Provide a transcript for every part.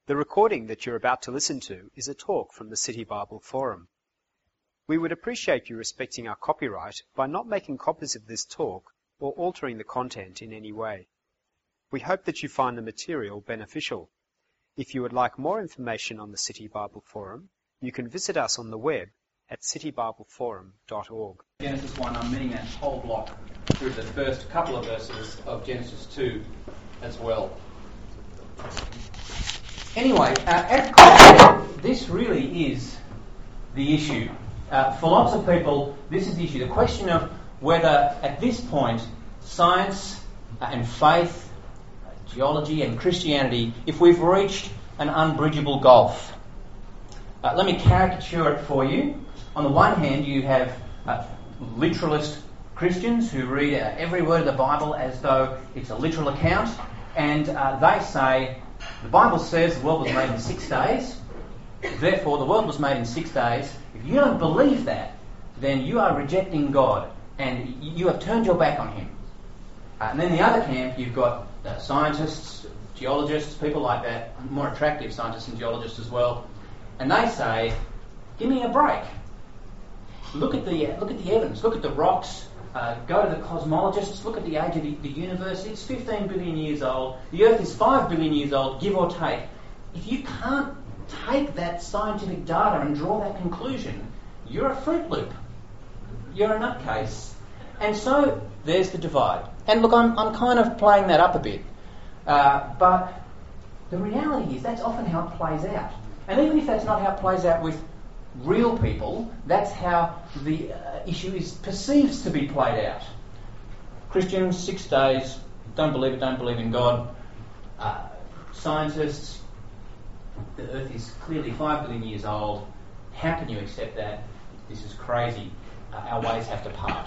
The recording that you're about to listen to is a talk from the City Bible Forum. We would appreciate you respecting our copyright by not making copies of this talk or altering the content in any way. We hope that you find the material beneficial. If you would like more information on the City Bible Forum, you can visit us on the web at citybibleforum.org. Genesis 1, I'm meaning that whole block through the first couple of verses of Genesis 2 as well. Anyway, at core, this really is the issue. For lots of people, this is the issue. The question of whether, at this point, science and faith, geology and Christianity, if we've reached an unbridgeable gulf. Let me caricature it for you. On the one hand, you have literalist Christians who read every word of the Bible as though it's a literal account, and they say, the Bible says the world was made in 6 days, therefore the world was made in 6 days. If you don't believe that, then you are rejecting God and you have turned your back on Him. And then the other camp, you've got scientists, geologists, people like that, more attractive scientists and geologists as well, and they say, give me a break. Look at the evidence, look at the rocks, go to the cosmologists, look at the age of the universe. It's 15 billion years old. The Earth is 5 billion years old, give or take. If you can't take that scientific data and draw that conclusion, you're a Fruit Loop. You're a nutcase. And so there's the divide. And look, I'm kind of playing that up a bit. But the reality is that's often how it plays out. And even if that's not how it plays out with real people, that's how the issue is perceived to be played out. Christians, 6 days, don't believe in God. Scientists, the Earth is clearly 5 billion years old. How can you accept that? This is crazy. Our ways have to part.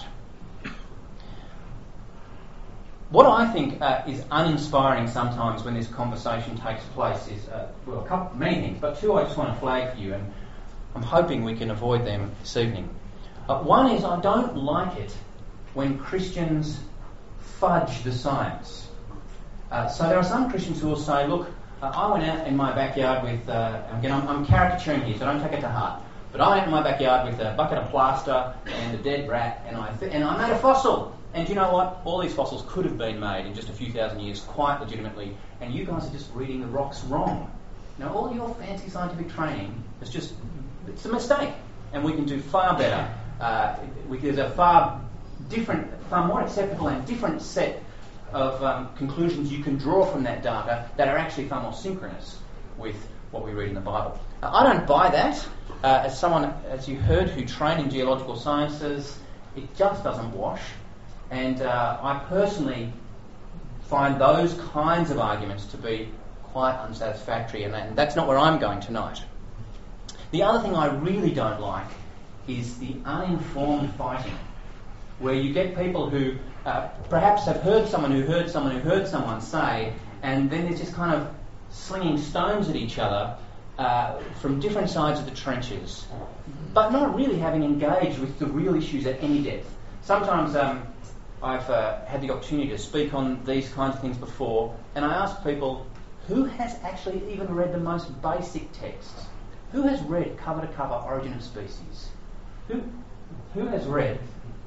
What I think is uninspiring sometimes when this conversation takes place is, many things, but two I just want to flag for you, and I'm hoping we can avoid them this evening. One is I don't like it when Christians fudge the science. So there are some Christians who will say, look, I went out in my backyard with, again I'm caricaturing here, so don't take it to heart, but I went in my backyard with a bucket of plaster and a dead rat, and I made a fossil. And you know what? All these fossils could have been made in just a few thousand years quite legitimately, and you guys are just reading the rocks wrong. Now, all your fancy scientific training is it's a mistake, and we can do far better. There's a far more acceptable and different set of conclusions you can draw from that data that are actually far more synchronous with what we read in the Bible. I don't buy that. As someone, as you heard, who trained in geological sciences, it just doesn't wash. And I personally find those kinds of arguments to be quite unsatisfactory, and that's not where I'm going tonight. The other thing I really don't like is the uninformed fighting, where you get people who perhaps have heard someone who heard someone who heard someone say, and then they're just kind of slinging stones at each other from different sides of the trenches, but not really having engaged with the real issues at any depth. Sometimes I've had the opportunity to speak on these kinds of things before, and I ask people, who has actually even read the most basic texts? Who has read cover to cover Origin of Species? Who has read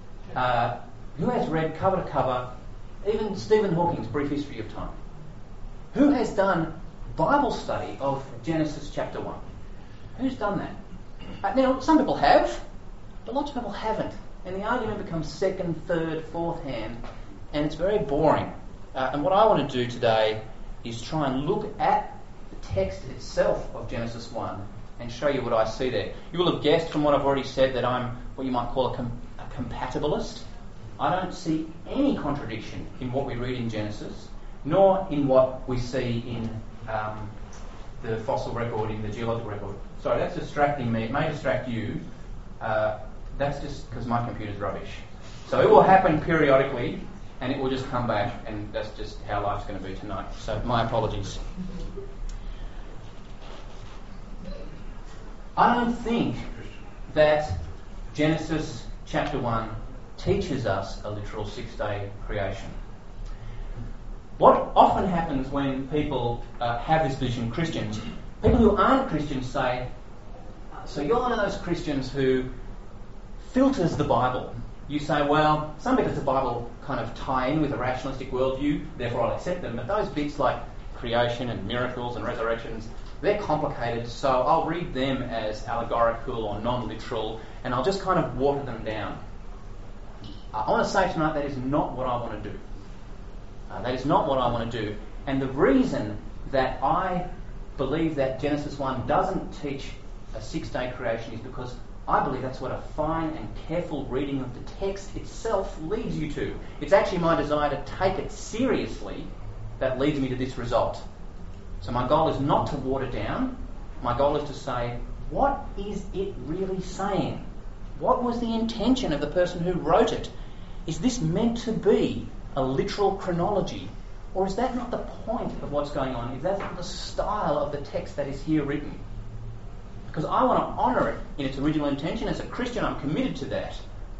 cover to cover even Stephen Hawking's Brief History of Time? Who has done Bible study of Genesis chapter 1? Who's done that? Now, some people have, but lots of people haven't. And the argument becomes second, third, fourth hand, and it's very boring. And what I want to do today is try and look at the text itself of Genesis 1 and show you what I see there. You will have guessed from what I've already said that I'm what you might call a compatibilist. I don't see any contradiction in what we read in Genesis, nor in what we see in the fossil record, in the geological record. Sorry, that's distracting me. It may distract you. That's just because my computer's rubbish. So it will happen periodically, and it will just come back, and that's just how life's going to be tonight. So my apologies. I don't think that Genesis chapter 1 teaches us a literal 6-day creation. What often happens when people have this vision, Christians, people who aren't Christians say, so you're one of those Christians who filters the Bible. You say, well, some bits of the Bible kind of tie in with a rationalistic worldview, therefore I'll accept them, but those bits like creation and miracles and resurrections, they're complicated, so I'll read them as allegorical or non-literal, and I'll just kind of water them down. I want to say tonight that is not what I want to do. That is not what I want to do. And the reason that I believe that Genesis 1 doesn't teach a 6-day creation is because I believe that's what a fine and careful reading of the text itself leads you to. It's actually my desire to take it seriously that leads me to this result. So my goal is not to water down. My goal is to say, what is it really saying? What was the intention of the person who wrote it? Is this meant to be a literal chronology? Or is that not the point of what's going on? Is that not the style of the text that is here written? Because I want to honour it in its original intention. As a Christian, I'm committed to that.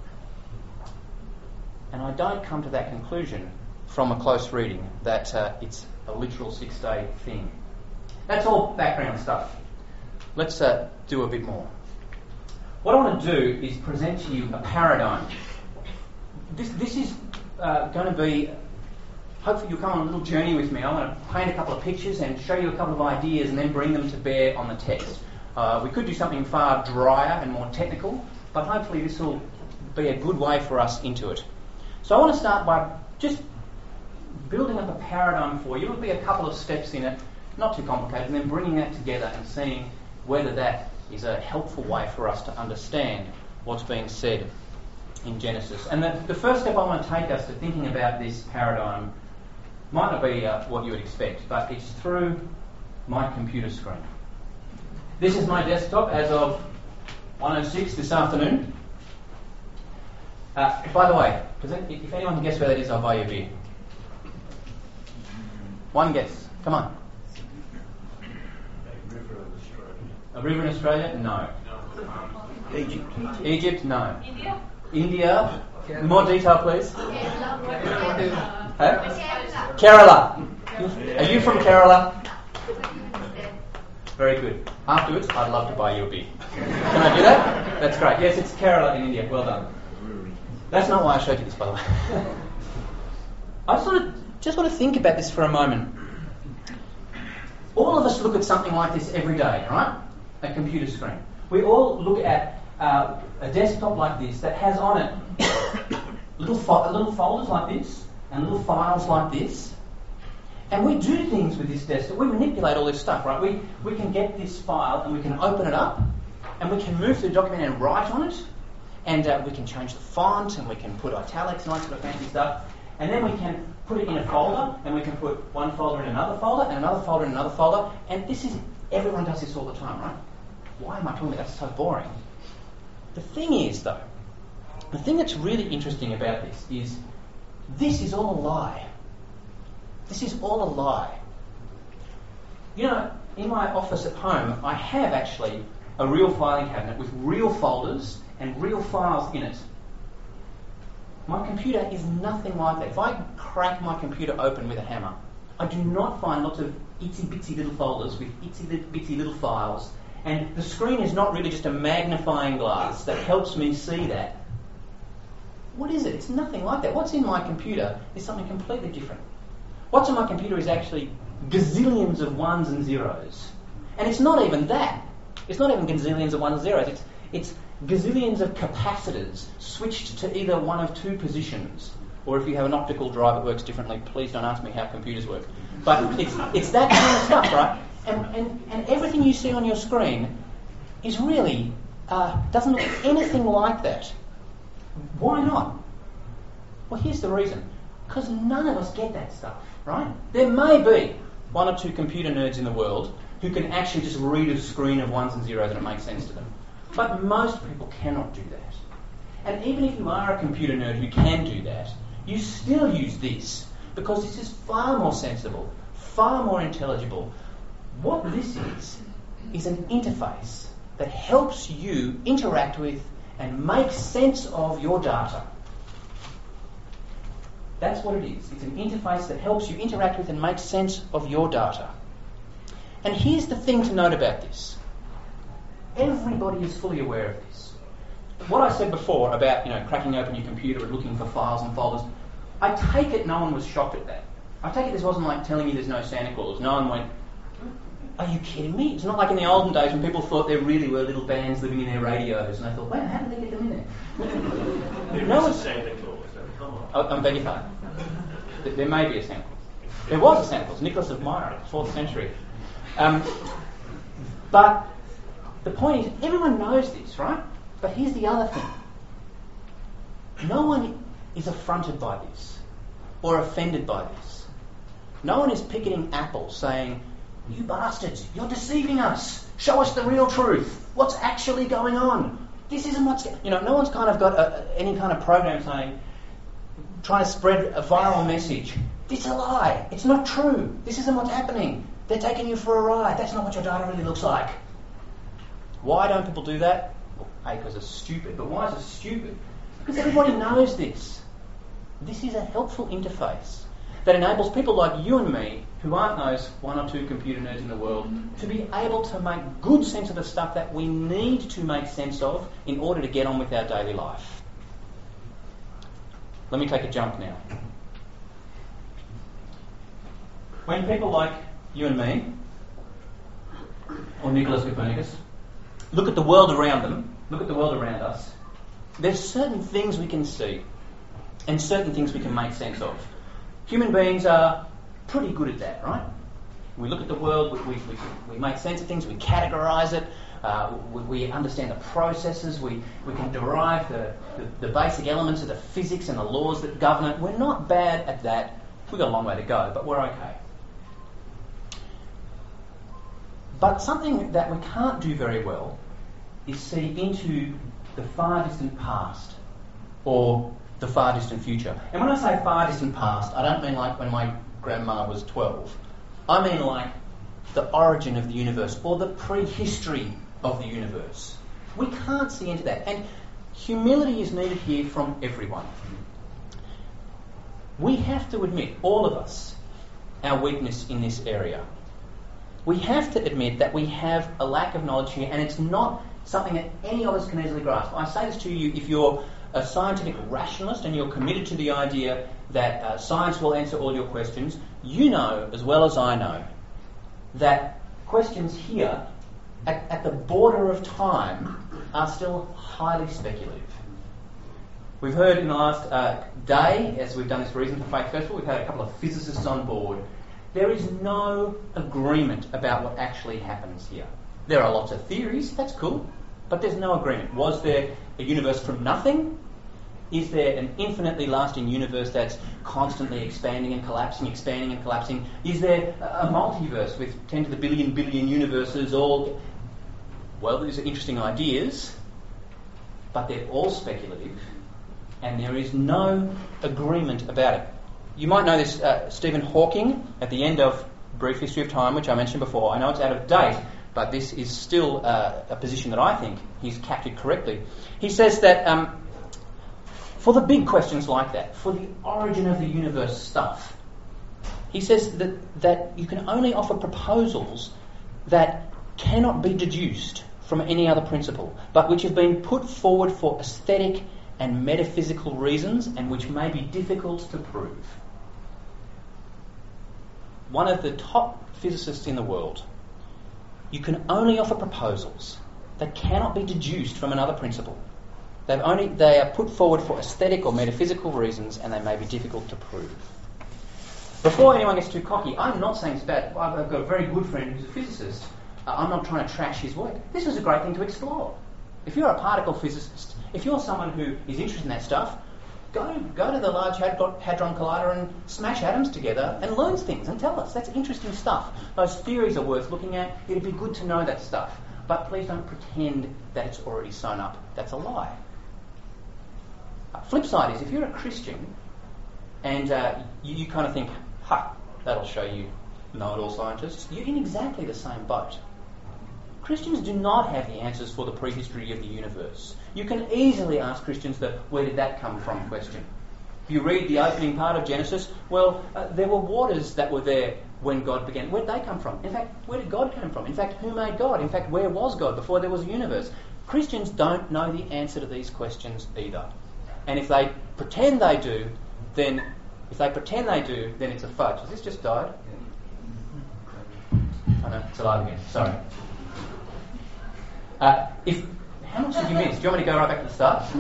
And I don't come to that conclusion from a close reading that it's a literal 6-day thing. That's all background stuff. Let's do a bit more. What I want to do is present to you a paradigm. This is going to be, hopefully you'll come on a little journey with me. I want to paint a couple of pictures and show you a couple of ideas and then bring them to bear on the text. We could do something far drier and more technical, but hopefully this will be a good way for us into it. So I want to start by just building up a paradigm for you. It'll be a couple of steps in it, not too complicated, and then bringing that together and seeing whether that is a helpful way for us to understand what's being said in Genesis. And the first step I want to take us to thinking about this paradigm might not be what you would expect, but it's through my computer screen. This is my desktop as of 1:06 this afternoon. By the way, if anyone can guess where that is, I'll buy you a beer. One guess. Come on. A river in Australia? No. Egypt. Egypt? No. India? India? More detail, please. Kerala. Huh? Kerala. Are you from Kerala? Very good. Afterwards, I'd love to buy you a beer. Can I do that? That's great. Yes, it's Kerala in India. Well done. That's not why I showed you this, by the way. I just want to think about this for a moment. All of us look at something like this every day, right? A computer screen. We all look at a desktop like this that has on it little folders like this and little files like this. And we do things with this desktop. We manipulate all this stuff, right? We can get this file and we can open it up and we can move through the document and write on it. And we can change the font and we can put italics and all that sort of fancy stuff. And then we can put it in a folder and we can put one folder in another folder and another folder in another folder. And everyone does this all the time, right? Why am I talking about that? That's so boring. The thing is, though, the thing that's really interesting about this is all a lie. This is all a lie. You know, in my office at home, I have actually a real filing cabinet with real folders and real files in it. My computer is nothing like that. If I crack my computer open with a hammer, I do not find lots of itsy-bitsy little folders with itsy-bitsy little files. And the screen is not really just a magnifying glass that helps me see that. What is it? It's nothing like that. What's in my computer is something completely different. What's in my computer is actually gazillions of ones and zeros. And it's not even that. It's not even gazillions of ones and zeros. It's gazillions of capacitors switched to either one of two positions. Or if you have an optical drive, it works differently. Please don't ask me how computers work. But it's that kind of stuff, right? And everything you see on your screen is really doesn't look anything like that. Why not? Well, here's the reason. Because none of us get that stuff, right? There may be one or two computer nerds in the world who can actually just read a screen of ones and zeros and it makes sense to them. But most people cannot do that. And even if you are a computer nerd who can do that, you still use this because this is far more sensible, far more intelligible. What this is an interface that helps you interact with and make sense of your data. That's what it is. It's an interface that helps you interact with and make sense of your data. And here's the thing to note about this. Everybody is fully aware of this. What I said before about, cracking open your computer and looking for files and folders, I take it no one was shocked at that. I take it this wasn't like telling you there's no Santa Claus. No one went, are you kidding me? It's not like in the olden days when people thought there really were little bands living in their radios and they thought, wow, how did they get them in there? There is a Santa Claus, come on. I beg your pardon. There may be a Santa Claus. There was a Santa Claus, Nicholas of Myra, 4th century. But the point is, everyone knows this, right? But here's the other thing. No one is affronted by this or offended by this. No one is picketing Apple saying, you bastards, you're deceiving us. Show us the real truth. What's actually going on? This isn't what's... no one's kind of got any kind of program saying, trying to spread a viral message. It's a lie. It's not true. This isn't what's happening. They're taking you for a ride. That's not what your data really looks like. Why don't people do that? Well, A, because it's stupid. But why is it stupid? Because everybody knows this. This is a helpful interface that enables people like you and me, who aren't those 1 or 2 computer nerds in the world, to be able to make good sense of the stuff that we need to make sense of in order to get on with our daily life. Let me take a jump now. When people like you and me, or Nicholas Copernicus, look at the world around them, look at the world around us, there's certain things we can see and certain things we can make sense of. Human beings are pretty good at that, right? We look at the world, we make sense of things, we categorise it, we understand the processes, we can derive the basic elements of the physics and the laws that govern it. We're not bad at that. We've got a long way to go, but we're okay. But something that we can't do very well is see into the far distant past or the far distant future. And when I say far distant past, I don't mean like when my grandma was 12. I mean like the origin of the universe or the prehistory of the universe. We can't see into that. And humility is needed here from everyone. We have to admit, all of us, our weakness in this area. We have to admit that we have a lack of knowledge here, and it's not something that any of us can easily grasp. I say this to you, if you're a scientific rationalist and you're committed to the idea that science will answer all your questions, you know as well as I know that questions here at the border of time are still highly speculative. We've heard in the last day, as we've done this Reason for Faith Festival, we've had a couple of physicists on board. There is no agreement about what actually happens here. There are lots of theories, that's cool, but there's no agreement. Was there a universe from nothing? Is there an infinitely lasting universe that's constantly expanding and collapsing, expanding and collapsing? Is there a multiverse with 10 to the billion universes all... Well, these are interesting ideas, but they're all speculative, and there is no agreement about it. You might know this, Stephen Hawking, at the end of Brief History of Time, which I mentioned before. I know it's out of date, but this is still a position that I think he's captured correctly. He says that for the big questions like that, for the origin of the universe stuff, he says that you can only offer proposals that cannot be deduced from any other principle, but which have been put forward for aesthetic and metaphysical reasons and which may be difficult to prove. One of the top physicists in the world, you can only offer proposals that cannot be deduced from another principle. They are put forward for aesthetic or metaphysical reasons and they may be difficult to prove. Before anyone gets too cocky, I'm not saying it's bad. I've got a very good friend who's a physicist. I'm not trying to trash his work. This is a great thing to explore. If you're a particle physicist, if you're someone who is interested in that stuff, go to the Large Hadron Collider and smash atoms together and learn things and tell us. That's interesting stuff. Those theories are worth looking at. It'd be good to know that stuff. But please don't pretend that it's already sewn up. That's a lie. Flip side is, if you're a Christian and you kind of think, that'll show you know-it-all scientists, you're in exactly the same boat. Christians do not have the answers for the prehistory of the universe. You can easily ask Christians the where did that come from question. If you read the opening part of Genesis, well, there were waters that were there when God began. Where did they come from? In fact, where did God come from? In fact, who made God? In fact, where was God before there was a universe? Christians don't know the answer to these questions either. And if they pretend they do, then it's a fudge. Has this just died? Oh no, it's alive again. Sorry. How much did you miss? Do you want me to go right back to the start?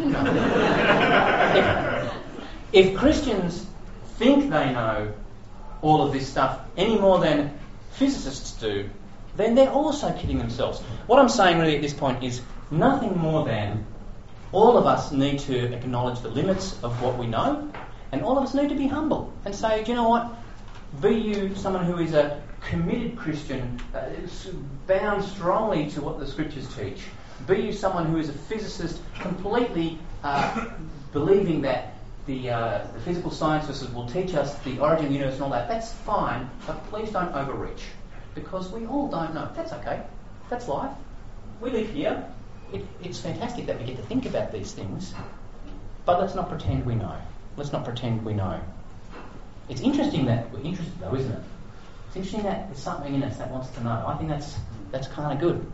No. If Christians think they know all of this stuff any more than physicists do, then they're also kidding themselves. What I'm saying really at this point is nothing more than all of us need to acknowledge the limits of what we know, and all of us need to be humble and say, do you know what? Be you someone who is a committed Christian, bound strongly to what the Scriptures teach. Be you someone who is a physicist, completely believing that the physical sciences will teach us the origin of the universe and all that. That's fine, but please don't overreach, because we all don't know. That's okay. That's life. We live here. It's fantastic that we get to think about these things, but let's not pretend we know. Let's not pretend we know. It's interesting that we're interested, though, isn't it? It's interesting that there's something in us that wants to know. I think that's kind of good.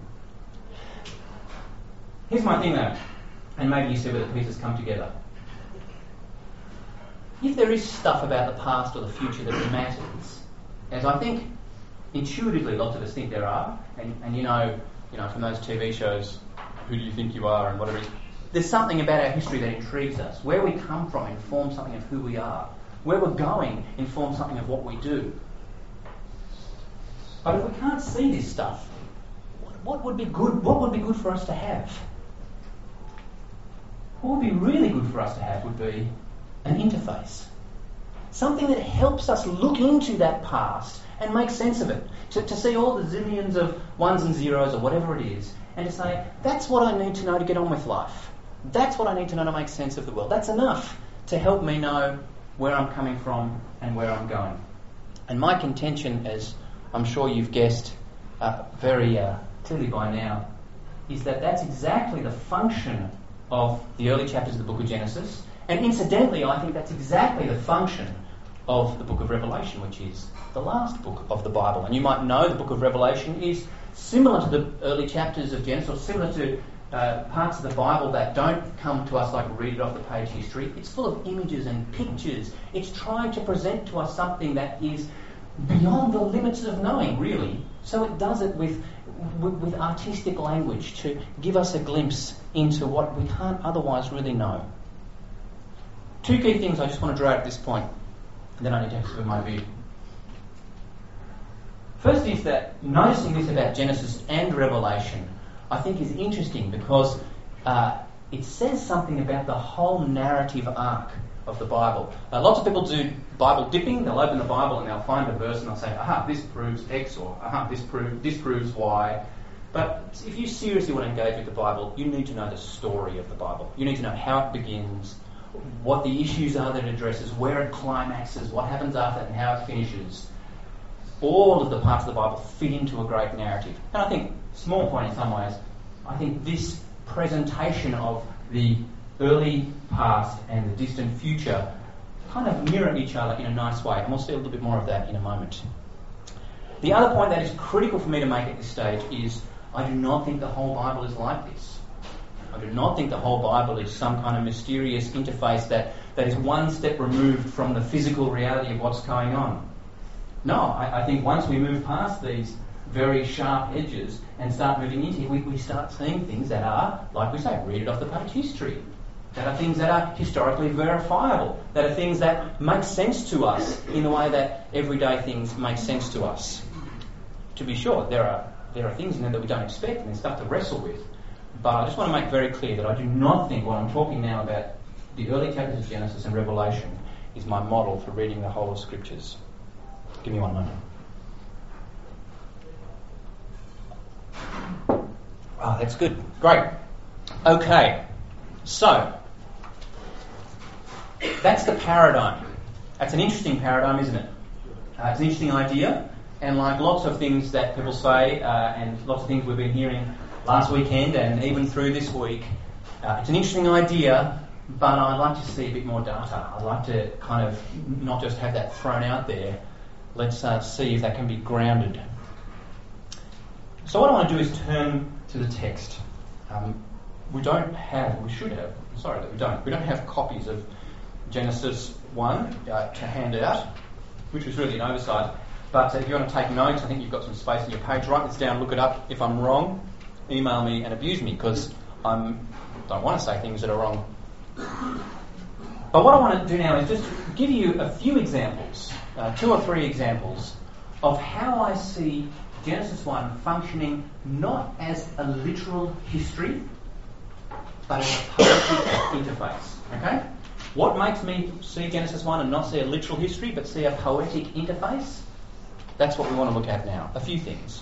Here's my thing, though, and maybe you see where the pieces come together. If there is stuff about the past or the future that matters, as I think intuitively lots of us think there are, and you know from those TV shows, who do you think you are and whatever it is, there's something about our history that intrigues us. Where we come from informs something of who we are. Where we're going informs something of what we do. But if we can't see this stuff, what would be good? What would be good for us to have? What would be really good for us to have would be an interface. Something that helps us look into that past and make sense of it. To see all the zillions of ones and zeros or whatever it is, and to say, that's what I need to know to get on with life. That's what I need to know to make sense of the world. That's enough to help me know where I'm coming from and where I'm going. And my contention, as I'm sure you've guessed very clearly by now, is that that's exactly the function of the early chapters of the book of Genesis. And incidentally, I think that's exactly the function of the book of Revelation, which is the last book of the Bible. And you might know the book of Revelation is similar to the early chapters of Genesis, or similar to parts of the Bible that don't come to us like read it off the page history. It's full of images and pictures. It's trying to present to us something that is beyond the limits of knowing, really. So it does it with artistic language to give us a glimpse into what we can't otherwise really know. Two key things I just want to draw out at this point, and then I need to explain my view. First is that noticing this about Genesis and Revelation, I think is interesting because it says something about the whole narrative arc of the Bible. Lots of people do Bible dipping. They'll open the Bible and they'll find a verse and they'll say, aha, this proves X, or aha, this proves Y. But if you seriously want to engage with the Bible, you need to know the story of the Bible. You need to know how it begins, what the issues are that it addresses, where it climaxes, what happens after it, and how it finishes. All of the parts of the Bible fit into a great narrative. And I think, small point in some ways, I think this presentation of the early past and the distant future kind of mirror each other in a nice way. And we'll see a little bit more of that in a moment. The other point that is critical for me to make at this stage is I do not think the whole Bible is like this. I do not think the whole Bible is some kind of mysterious interface that is one step removed from the physical reality of what's going on. No, I think once we move past these very sharp edges and start moving into it, we start seeing things that are, like we say, read it off the page history. That are things that are historically verifiable. That are things that make sense to us in the way that everyday things make sense to us. To be sure, there are things in there that we don't expect and there's stuff to wrestle with. But I just want to make very clear that I do not think what I'm talking now about the early chapters of Genesis and Revelation is my model for reading the whole of Scriptures. Give me one moment. Oh, that's good. Great. Okay. So, that's the paradigm. That's an interesting paradigm, isn't it? It's an interesting idea. And like lots of things that people say, and lots of things we've been hearing last weekend and even through this week, it's an interesting idea, but I'd like to see a bit more data. I'd like to kind of not just have that thrown out there. Let's see if that can be grounded. So what I want to do is turn to the text. We don't have copies of Genesis 1 to hand out, which was really an oversight. But if you want to take notes, I think you've got some space on your page. Write this down, look it up. If I'm wrong, email me and abuse me, because I don't want to say things that are wrong. But what I want to do now is just give you a few examples, 2 or 3 examples, of how I see Genesis 1 functioning not as a literal history, but as a poetic interface. Okay? What makes me see Genesis 1 and not see a literal history, but see a poetic interface? That's what we want to look at now. A few things.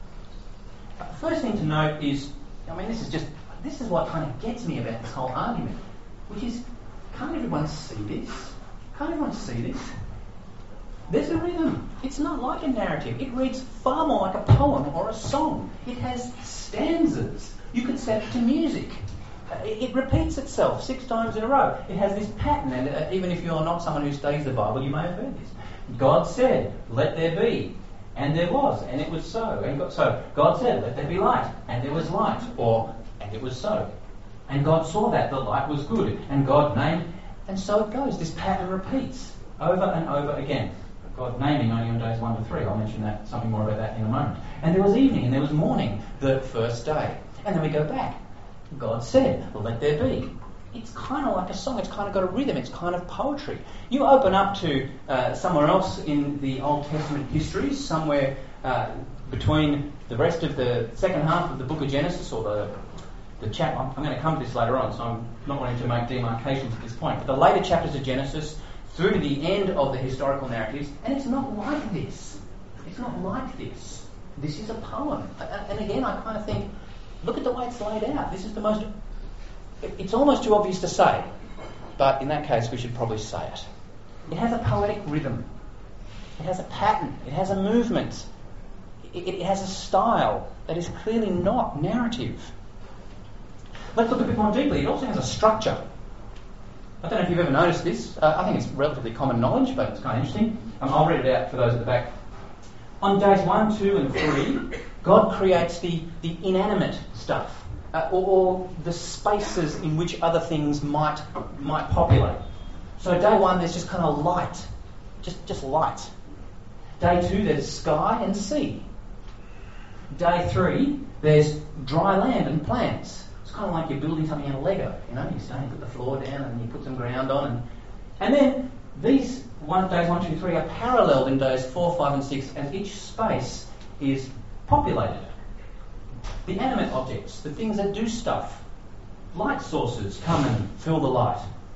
First thing to note is, this is what kind of gets me about this whole argument, which is, can't everyone see this? Can't everyone see this? There's a rhythm. It's not like a narrative. It reads far more like a poem or a song. It has stanzas. You could set it to music. It repeats itself 6 times in a row. It has this pattern, and even if you're not someone who studies the Bible, you may have heard this. God said, "Let there be," and there was, and it was so. And so God said, "Let there be light," and there was light, or and it was so. And God saw that the light was good, and God named, and so it goes. This pattern repeats over and over again. God naming only on days 1 to 3. I'll mention something more about that in a moment. And there was evening, and there was morning, the first day. And then we go back. God said, "Let there be." It's kind of like a song. It's kind of got a rhythm. It's kind of poetry. You open up to somewhere else in the Old Testament histories, somewhere between the rest of the second half of the book of Genesis, or the chapter. I'm going to come to this later on, so I'm not wanting to make demarcations at this point. But the later chapters of Genesis through to the end of the historical narratives, and it's not like this. It's not like this. This is a poem. And again, I kind of think, look at the way it's laid out. This is the most... It's almost too obvious to say, but in that case we should probably say it. It has a poetic rhythm. It has a pattern. It has a movement. It has a style that is clearly not narrative. Let's look a bit more deeply. It also has a structure. I don't know if you've ever noticed this. I think it's relatively common knowledge, but it's kind of interesting. I'll read it out for those at the back. On days 1, 2 and 3, God creates the inanimate stuff. Or the spaces in which other things might populate. So day 1, there's just kind of light, just light. Day 2, there's sky and sea. Day 3, there's dry land and plants. It's kind of like you're building something out of Lego. You start to put the floor down and you put some ground on, and then these days 1, 2, 3 are paralleled in days 4, 5, and 6, as each space is populated. The animate objects, the things that do stuff. Light sources come and fill the light.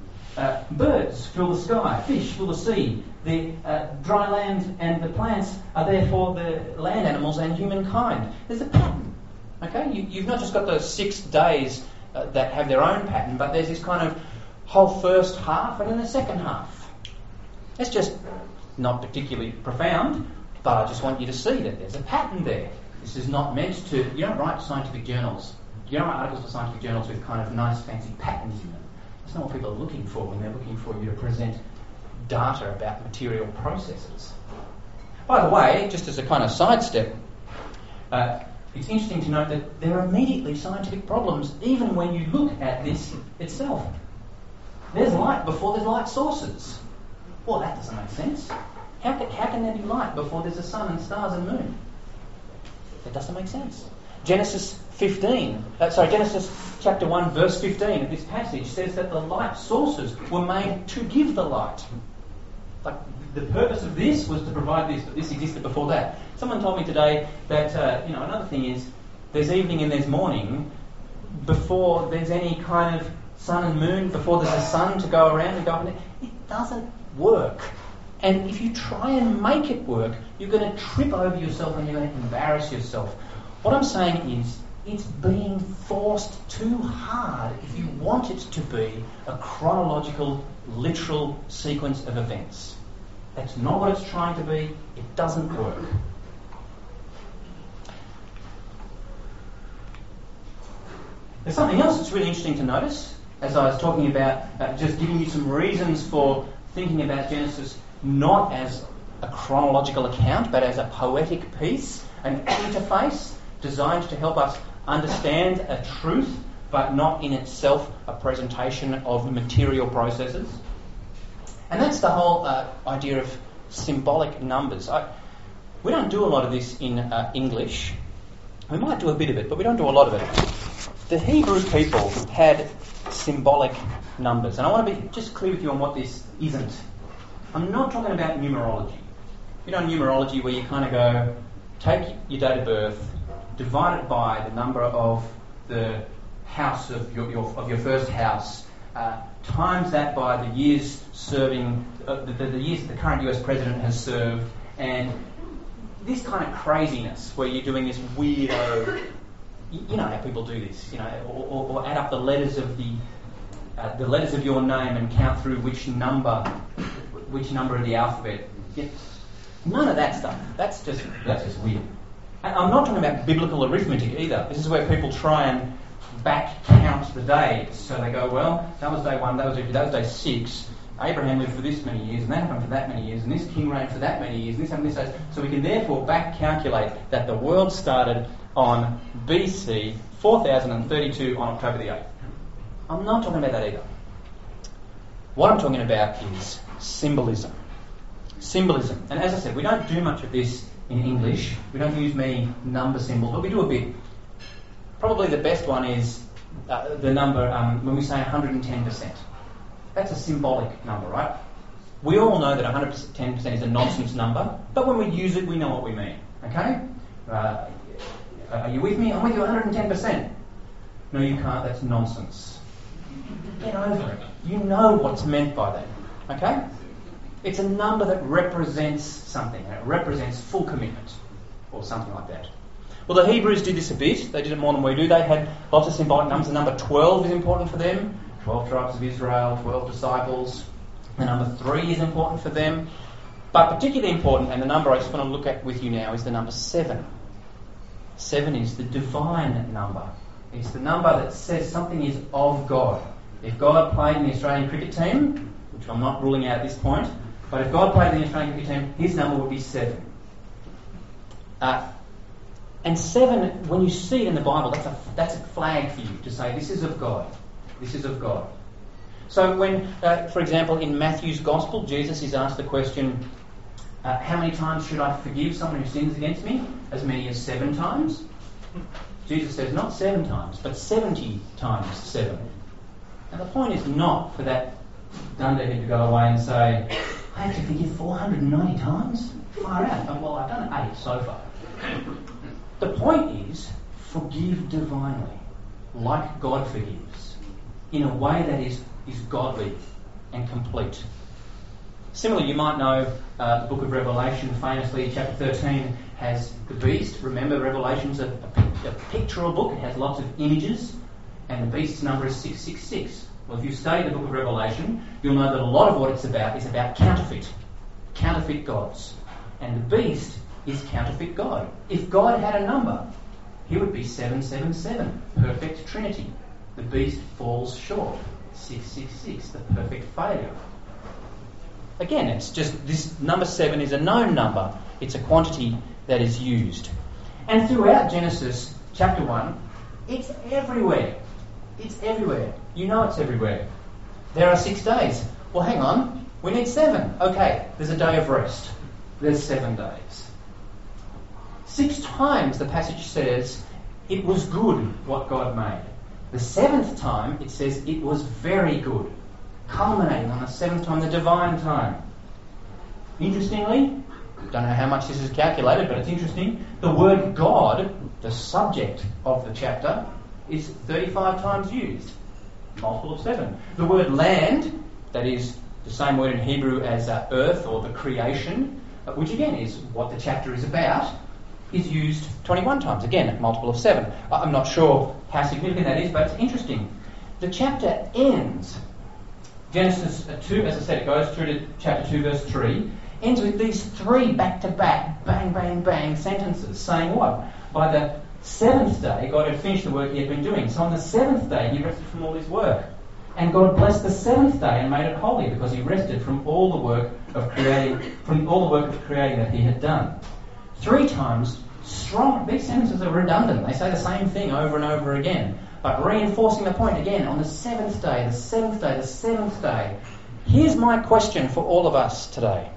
Birds fill the sky. Fish fill the sea. The dry land and the plants are there for the land animals and humankind. There's a pattern. Okay, you've not just got those 6 days that have their own pattern, but there's this kind of whole first half and then the second half. It's just not particularly profound, but I just want you to see that there's a pattern there. This is not meant to... You don't write scientific journals. You don't write articles for scientific journals with kind of nice, fancy patterns in them. That's not what people are looking for when they're looking for you to present data about material processes. By the way, just as a kind of sidestep, it's interesting to note that there are immediately scientific problems even when you look at this itself. There's light before there's light sources. Well, that doesn't make sense. How can there be light before there's a sun and stars and moon? That doesn't make sense. Genesis chapter 1, verse 15 of this passage says that the light sources were made to give the light. Like, the purpose of this was to provide this, but this existed before that. Someone told me today that, another thing is, there's evening and there's morning before there's any kind of sun and moon, before there's a sun to go around and go up and down. It doesn't work. And if you try and make it work, you're going to trip over yourself and you're going to embarrass yourself. What I'm saying is, it's being forced too hard if you want it to be a chronological, literal sequence of events. That's not what it's trying to be. It doesn't work. There's something else that's really interesting to notice. as I was talking about, just giving you some reasons for thinking about Genesis not as a chronological account, but as a poetic piece, an interface designed to help us understand a truth, but not in itself a presentation of material processes. And that's the whole idea of symbolic numbers. We don't do a lot of this in English. We might do a bit of it, but we don't do a lot of it. The Hebrew people had symbolic numbers. And I want to be just clear with you on what this isn't. I'm not talking about numerology. You know, numerology where you kind of go, take your date of birth, divide it by the number of the house of your first house, times that by the years serving, the years that the current US president has served, and this kind of craziness where you're doing this weirdo, you know how people do this, you know, or add up the letters of the letters of your name and count through which number of the alphabet. None of that stuff. That's just weird. And I'm not talking about biblical arithmetic either. This is where people try and back count the days. So they go, well, that was day 1, that was day 6. Abraham lived for this many years, and that happened for that many years, and this king reigned for that many years, and this happened this day. So we can therefore back calculate that the world started on BC 4032 on October the 8th. I'm not talking about that either. What I'm talking about is symbolism. Symbolism. And as I said, we don't do much of this in English. We don't use many number symbols, but we do a bit. Probably the best one is the number when we say 110%. That's a symbolic number, right? We all know that 110% is a nonsense number, but when we use it, we know what we mean. Okay? Are you with me? I'm with you 110%. No, you can't. That's nonsense. Get over it. You know what's meant by that. Okay? It's a number that represents something. It represents full commitment or something like that. Well, the Hebrews did this a bit. They did it more than we do. They had lots of symbolic numbers. The number 12 is important for them. 12 tribes of Israel, 12 disciples. The number 3 is important for them. But particularly important, and the number I just want to look at with you now, is the number 7. 7 is the divine number. It's the number that says something is of God. If God played in the Australian cricket team, which I'm not ruling out at this point, but if God played in the Australian cricket team, his number would be 7. And 7, when you see it in the Bible, that's a flag for you to say, this is of God. This is of God. So when, for example, in Matthew's Gospel, Jesus is asked the question, how many times should I forgive someone who sins against me? As many as 7 times? Jesus says not 7 times, but 70 times 7. And the point is not for that dunderhead to go away and say, I have to forgive 490 times? Far out. Well, I've done 8 so far. The point is, forgive divinely, like God forgives, in a way that is godly and complete. Similarly, you might know the book of Revelation, famously, chapter 13, has the beast. Remember, Revelation's a pictorial book. It has lots of images, and the beast's number is 666. Well, if you study the book of Revelation, you'll know that a lot of what it's about is about counterfeit gods. And the beast is counterfeit God. If God had a number, he would be 777, perfect trinity. The beast falls short, 666, the perfect failure. Again, it's just this number 7 is a known number. It's a quantity that is used. And throughout Genesis chapter 1, it's everywhere. It's everywhere. You know it's everywhere. There are 6 days. Well, hang on. We need 7. Okay, there's a day of rest. There's 7 days. 6 times the passage says it was good what God made. The 7th time it says it was very good, culminating on the 7th time, the divine time. Interestingly, don't know how much this is calculated, but it's interesting, the word God, the subject of the chapter, is 35 times used, multiple of 7. The word land, that is the same word in Hebrew as earth or the creation, which again is what the chapter is about, is used 21 times. Again, multiple of 7. I'm not sure how significant that is, but it's interesting. The chapter ends, Genesis 2, as I said, it goes through to chapter 2, verse 3, ends with these 3 back-to-back, bang, bang, bang sentences, saying what? By the 7th day, God had finished the work he had been doing. So on the 7th day, he rested from all his work. And God blessed the seventh day and made it holy, because he rested from all the work of creating that he had done. 3 times strong. These sentences are redundant. They say the same thing over and over again, but reinforcing the point again on the seventh day, the seventh day, the seventh day. Here's my question for all of us today.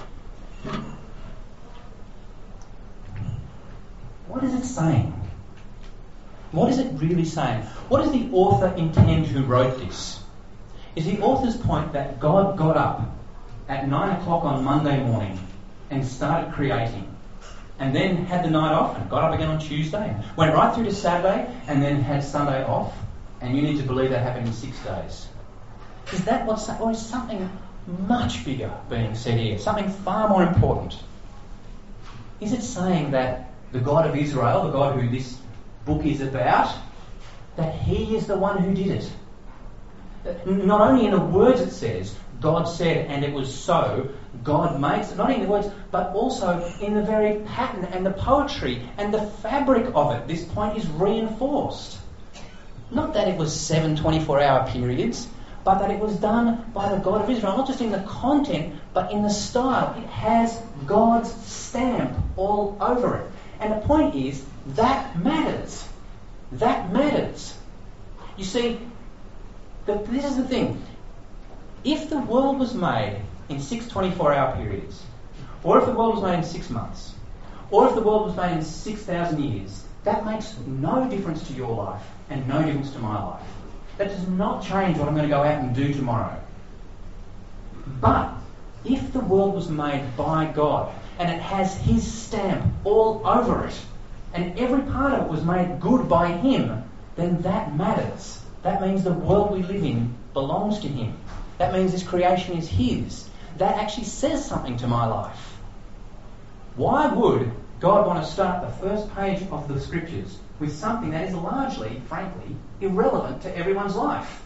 What is it saying? What is it really saying? What does the author intend who wrote this? Is the author's point that God got up at 9 o'clock on Monday morning and started creating, and then had the night off and got up again on Tuesday and went right through to Saturday and then had Sunday off, and you need to believe that happened in 6 days? Is that what's, or is something much bigger being said here? Something far more important? Is it saying that the God of Israel, the God who this book is about, that he is the one who did it? Not only in the words it says, God said and it was so, God makes it, not in the words, but also in the very pattern and the poetry and the fabric of it. This point is reinforced. Not that it was 7 24-hour periods, but that it was done by the God of Israel, not just in the content, but in the style. It has God's stamp all over it. And the point is, that matters. That matters. You see, this is the thing. If the world was made in 6 24-hour periods, or if the world was made in 6 months, or if the world was made in 6,000 years, that makes no difference to your life and no difference to my life. That does not change what I'm going to go out and do tomorrow. But if the world was made by God and it has his stamp all over it, and every part of it was made good by him, then that matters. That means the world we live in belongs to him. That means this creation is his. That actually says something to my life. Why would God want to start the first page of the Scriptures with something that is largely, frankly, irrelevant to everyone's life?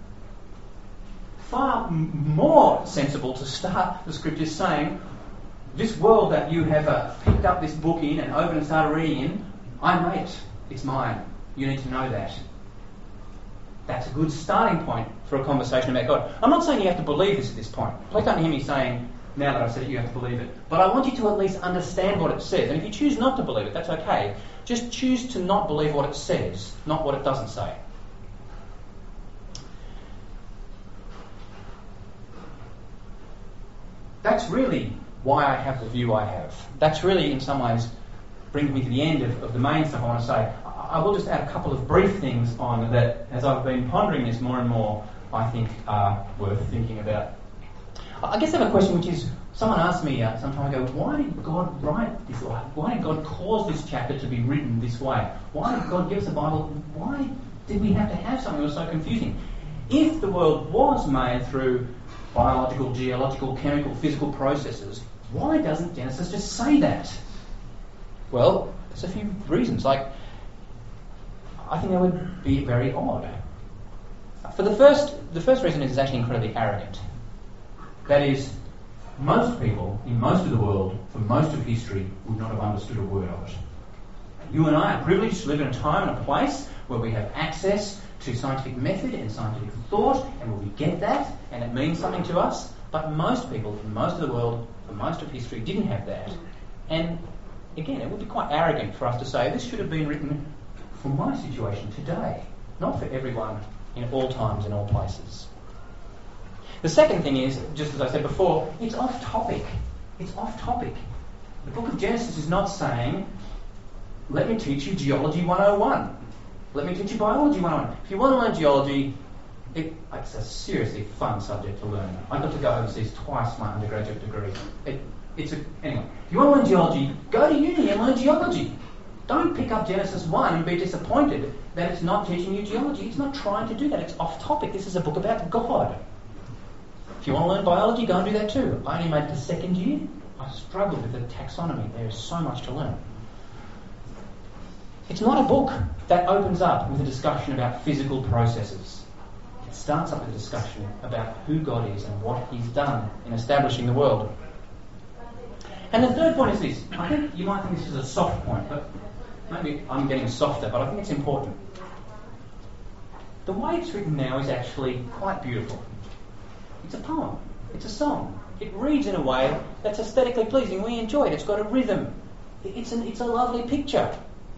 Far more sensible to start the Scriptures saying, this world that you have picked up this book in and opened and started reading in, I made it. It's mine. You need to know that. That's a good starting point for a conversation about God. I'm not saying you have to believe this at this point. Please don't hear me saying, now that I've said it, you have to believe it. But I want you to at least understand what it says. And if you choose not to believe it, that's okay. Just choose to not believe what it says, not what it doesn't say. That's really why I have the view I have. That's really, in some ways, brings me to the end of the main stuff I want to say. I will just add a couple of brief things on that, as I've been pondering this more and more, I think are worth thinking about. I guess I have a question, which is, someone asked me some time ago, why did God write this way? Why did God cause this chapter to be written this way? Why did God give us a Bible? Why did we have to have something that was so confusing? If the world was made through biological, geological, chemical, physical processes, why doesn't Genesis just say that? Well, there's a few reasons. I think that would be very odd. For the first reason is it's actually incredibly arrogant. That is, most people in most of the world, for most of history, would not have understood a word of it. You and I are privileged to live in a time and a place where we have access to scientific method and scientific thought, and where we get that, and it means something to us. But most people in most of the world, for most of history, didn't have that. And again, it would be quite arrogant for us to say this should have been written for my situation today, not for everyone in all times and all places. The second thing is, just as I said before, it's off topic. It's off topic. The book of Genesis is not saying, let me teach you Geology 101. Let me teach you Biology 101. If you want to learn geology, it's a seriously fun subject to learn. I got to go overseas twice my undergraduate degree. Anyway, if you want to learn geology, go to uni and learn geology. Don't pick up Genesis 1 and be disappointed that it's not teaching you geology. It's not trying to do that. It's off topic. This is a book about God. If you want to learn biology, go and do that too. I only made it to second year. I struggled with the taxonomy. There is so much to learn. It's not a book that opens up with a discussion about physical processes. It starts up with a discussion about who God is and what he's done in establishing the world. And the third point is this. I think you might think this is a soft point, but maybe I'm getting softer, but I think it's important. the way it's written now is actually quite beautiful. It's a poem. It's a song. It reads in a way that's aesthetically pleasing. We enjoy it. It's got a rhythm. It's a lovely picture.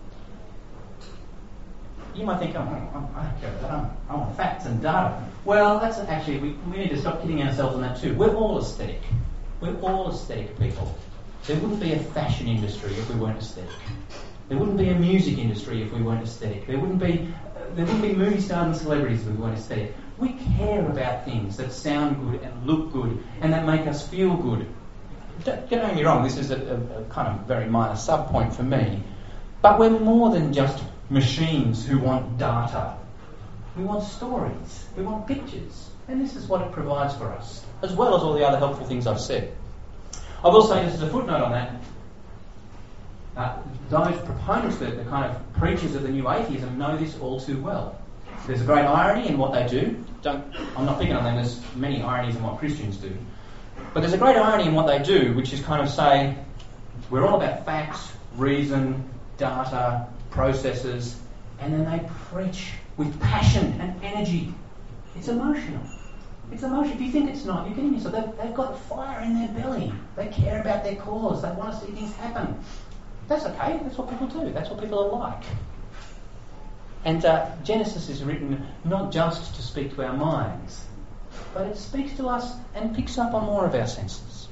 You might think, I don't care about that. I want facts and data. Well, that's actually, we need to stop kidding ourselves on that too. We're all aesthetic. We're all aesthetic people. There wouldn't be a fashion industry if we weren't aesthetic. There wouldn't be a music industry if we weren't aesthetic. There wouldn't be movie stars and celebrities if we weren't aesthetic. We care about things that sound good and look good and that make us feel good. Don't get me wrong, this is a kind of very minor sub-point for me. But we're more than just machines who want data. We want stories. We want pictures. And this is what it provides for us, as well as all the other helpful things I've said. I will say, just as a footnote on that, those proponents, the kind of preachers of the new atheism, know this all too well. There's a great irony in what they do. I'm not picking on them, there's many ironies in what Christians do. But there's a great irony in what they do, which is kind of say, we're all about facts, reason, data, processes, and then they preach with passion and energy. It's emotional. It's emotional. If you think it's not, you're kidding yourself. They've got fire in their belly. They care about their cause. They want to see things happen. That's okay. That's what people do. That's what people are like. And Genesis is written not just to speak to our minds, but it speaks to us and picks up on more of our senses.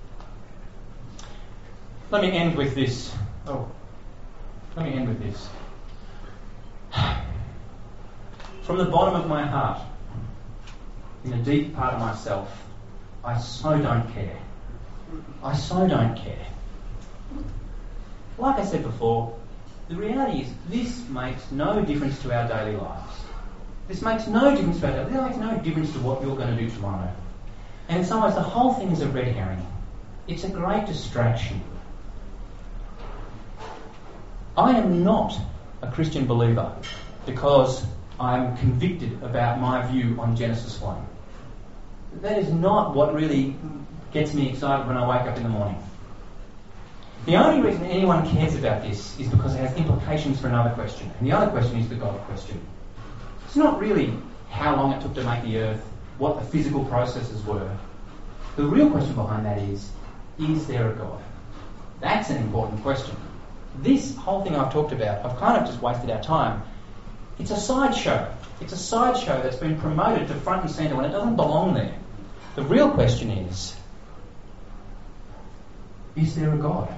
Let me end with this. From the bottom of my heart, in a deep part of myself, I so don't care. I so don't care. Like I said before, the reality is this makes no difference to our daily lives. This makes no difference to our daily lives. This makes no difference to what you're going to do tomorrow. And in some ways, the whole thing is a red herring. It's a great distraction. I am not a Christian believer because I'm convicted about my view on Genesis 1. That is not what really gets me excited when I wake up in the morning. The only reason anyone cares about this is because it has implications for another question. And the other question is the God question. It's not really how long it took to make the earth, what the physical processes were. The real question behind that is there a God? That's an important question. This whole thing I've talked about, I've kind of just wasted our time. It's a sideshow. It's a sideshow that's been promoted to front and centre when it doesn't belong there. The real question is there a God?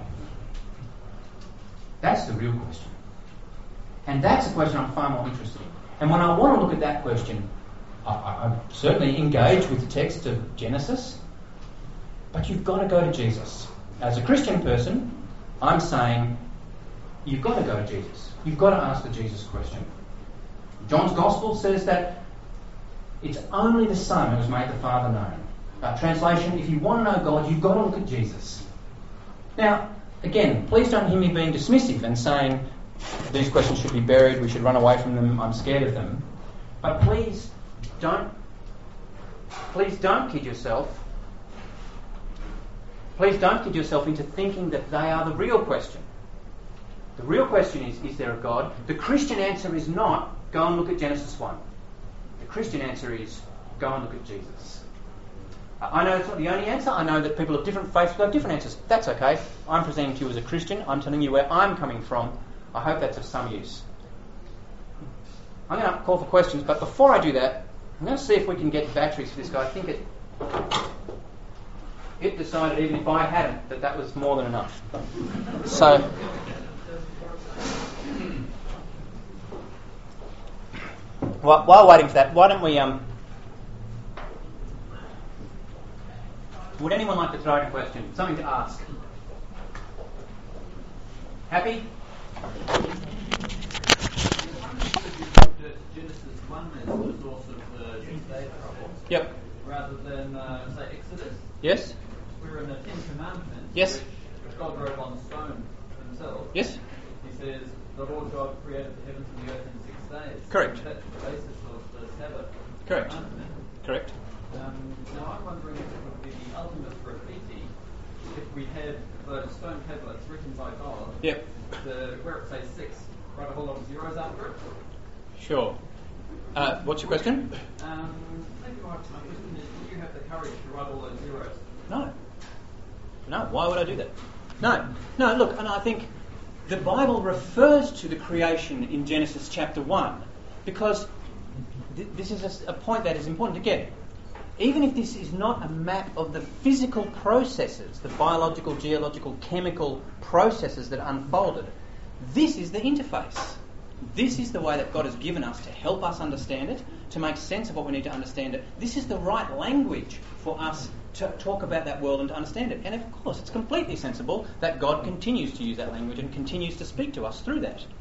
That's the real question. And that's a question I'm far more interested in. And when I want to look at that question, I certainly engage with the text of Genesis, but you've got to go to Jesus. As a Christian person, I'm saying you've got to go to Jesus. You've got to ask the Jesus question. John's Gospel says that it's only the Son who has made the Father known. Translation, if you want to know God, you've got to look at Jesus. Now, again, please don't hear me being dismissive and saying these questions should be buried, we should run away from them, I'm scared of them. But please don't kid yourself. Please don't kid yourself into thinking that they are the real question. The real question is there a God? The Christian answer is not, go and look at Genesis 1. The Christian answer is, go and look at Jesus. I know it's not the only answer. I know that people of different faiths will have different answers. That's okay. I'm presenting to you as a Christian. I'm telling you where I'm coming from. I hope that's of some use. I'm going to call for questions, but before I do that, I'm going to see if we can get batteries for this guy. I think it decided, even if I hadn't, that was more than enough. So, while waiting for that, why don't we... Would anyone like to throw in a question? Something to ask? Happy? Genesis 1 is the source of the Six-Day Trouble. Yep. Rather than, say, Exodus. Yes. We're in the Ten Commandments. Yes. Which God wrote on stone himself. Yes. He says, the Lord God created the heavens and the earth in 6 days. Correct. That's the basis of the Sabbath. Correct. Commandment. Correct. Now I'm wondering if it would be the ultimate graffiti if we had those stone tablets written by God. Yep. Where it says 6, write a whole lot of zeros after it. Sure. What's your question? Thank you, Mark. My question is, would you have the courage to write all those zeros? No. Why would I do that? No. Look, and I think the Bible refers to the creation in Genesis chapter 1 because this is a point that is important to get. Even if this is not a map of the physical processes, the biological, geological, chemical processes that unfolded, this is the interface. This is the way that God has given us to help us understand it, to make sense of what we need to understand it. This is the right language for us to talk about that world and to understand it. And of course, it's completely sensible that God continues to use that language and continues to speak to us through that.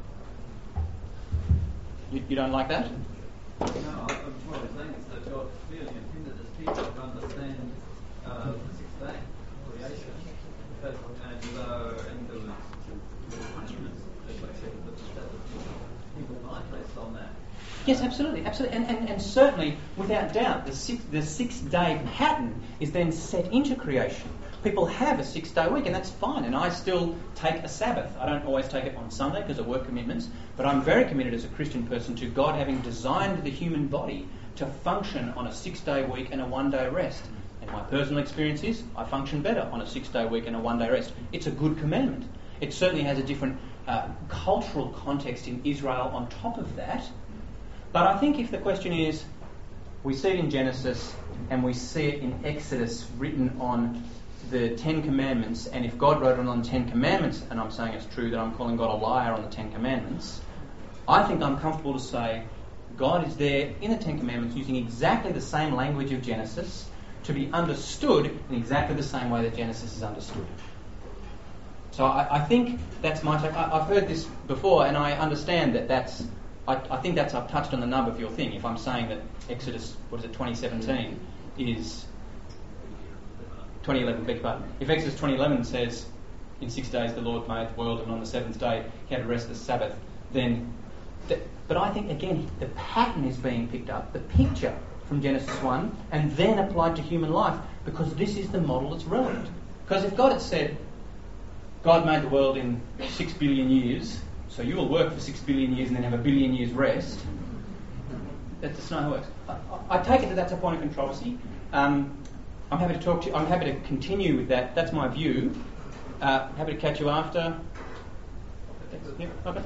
You don't like that? No, what I'm saying is that God clearly intended his people to understand the sixth day, creation, and there was punishments that people might based on that. Yes, absolutely. And certainly, without doubt, the six-day pattern is then set into creation. People have a 6-day week, and that's fine. And I still take a Sabbath. I don't always take it on Sunday because of work commitments, but I'm very committed as a Christian person to God having designed the human body to function on a 6-day week and a 1-day rest. And my personal experience is I function better on a 6-day week and a 1-day rest. It's a good commandment. It certainly has a different cultural context in Israel on top of that. But I think if the question is, we see it in Genesis and we see it in Exodus written on the 10 Commandments, and if God wrote it on the 10 Commandments, and I'm saying it's true that I'm calling God a liar on the 10 Commandments, I think I'm comfortable to say God is there in the 10 Commandments using exactly the same language of Genesis to be understood in exactly the same way that Genesis is understood. So I think that's my take. I've heard this before, and I understand that I think I've touched on the nub of your thing. If I'm saying that Exodus, 2017 is 2011, beg your pardon. If Exodus 2011 says, in 6 days the Lord made the world and on the 7th day he had to rest the Sabbath, then... But I think, again, the pattern is being picked up, the picture from Genesis 1, and then applied to human life, because this is the model that's relevant. Because if God had said, God made the world in 6 billion years, so you will work for 6 billion years and then have a billion years rest, that's not how it works. I take it that that's a point of controversy. I'm happy to talk to you. I'm happy to continue with that. That's my view. Happy to catch you after. Yeah, okay.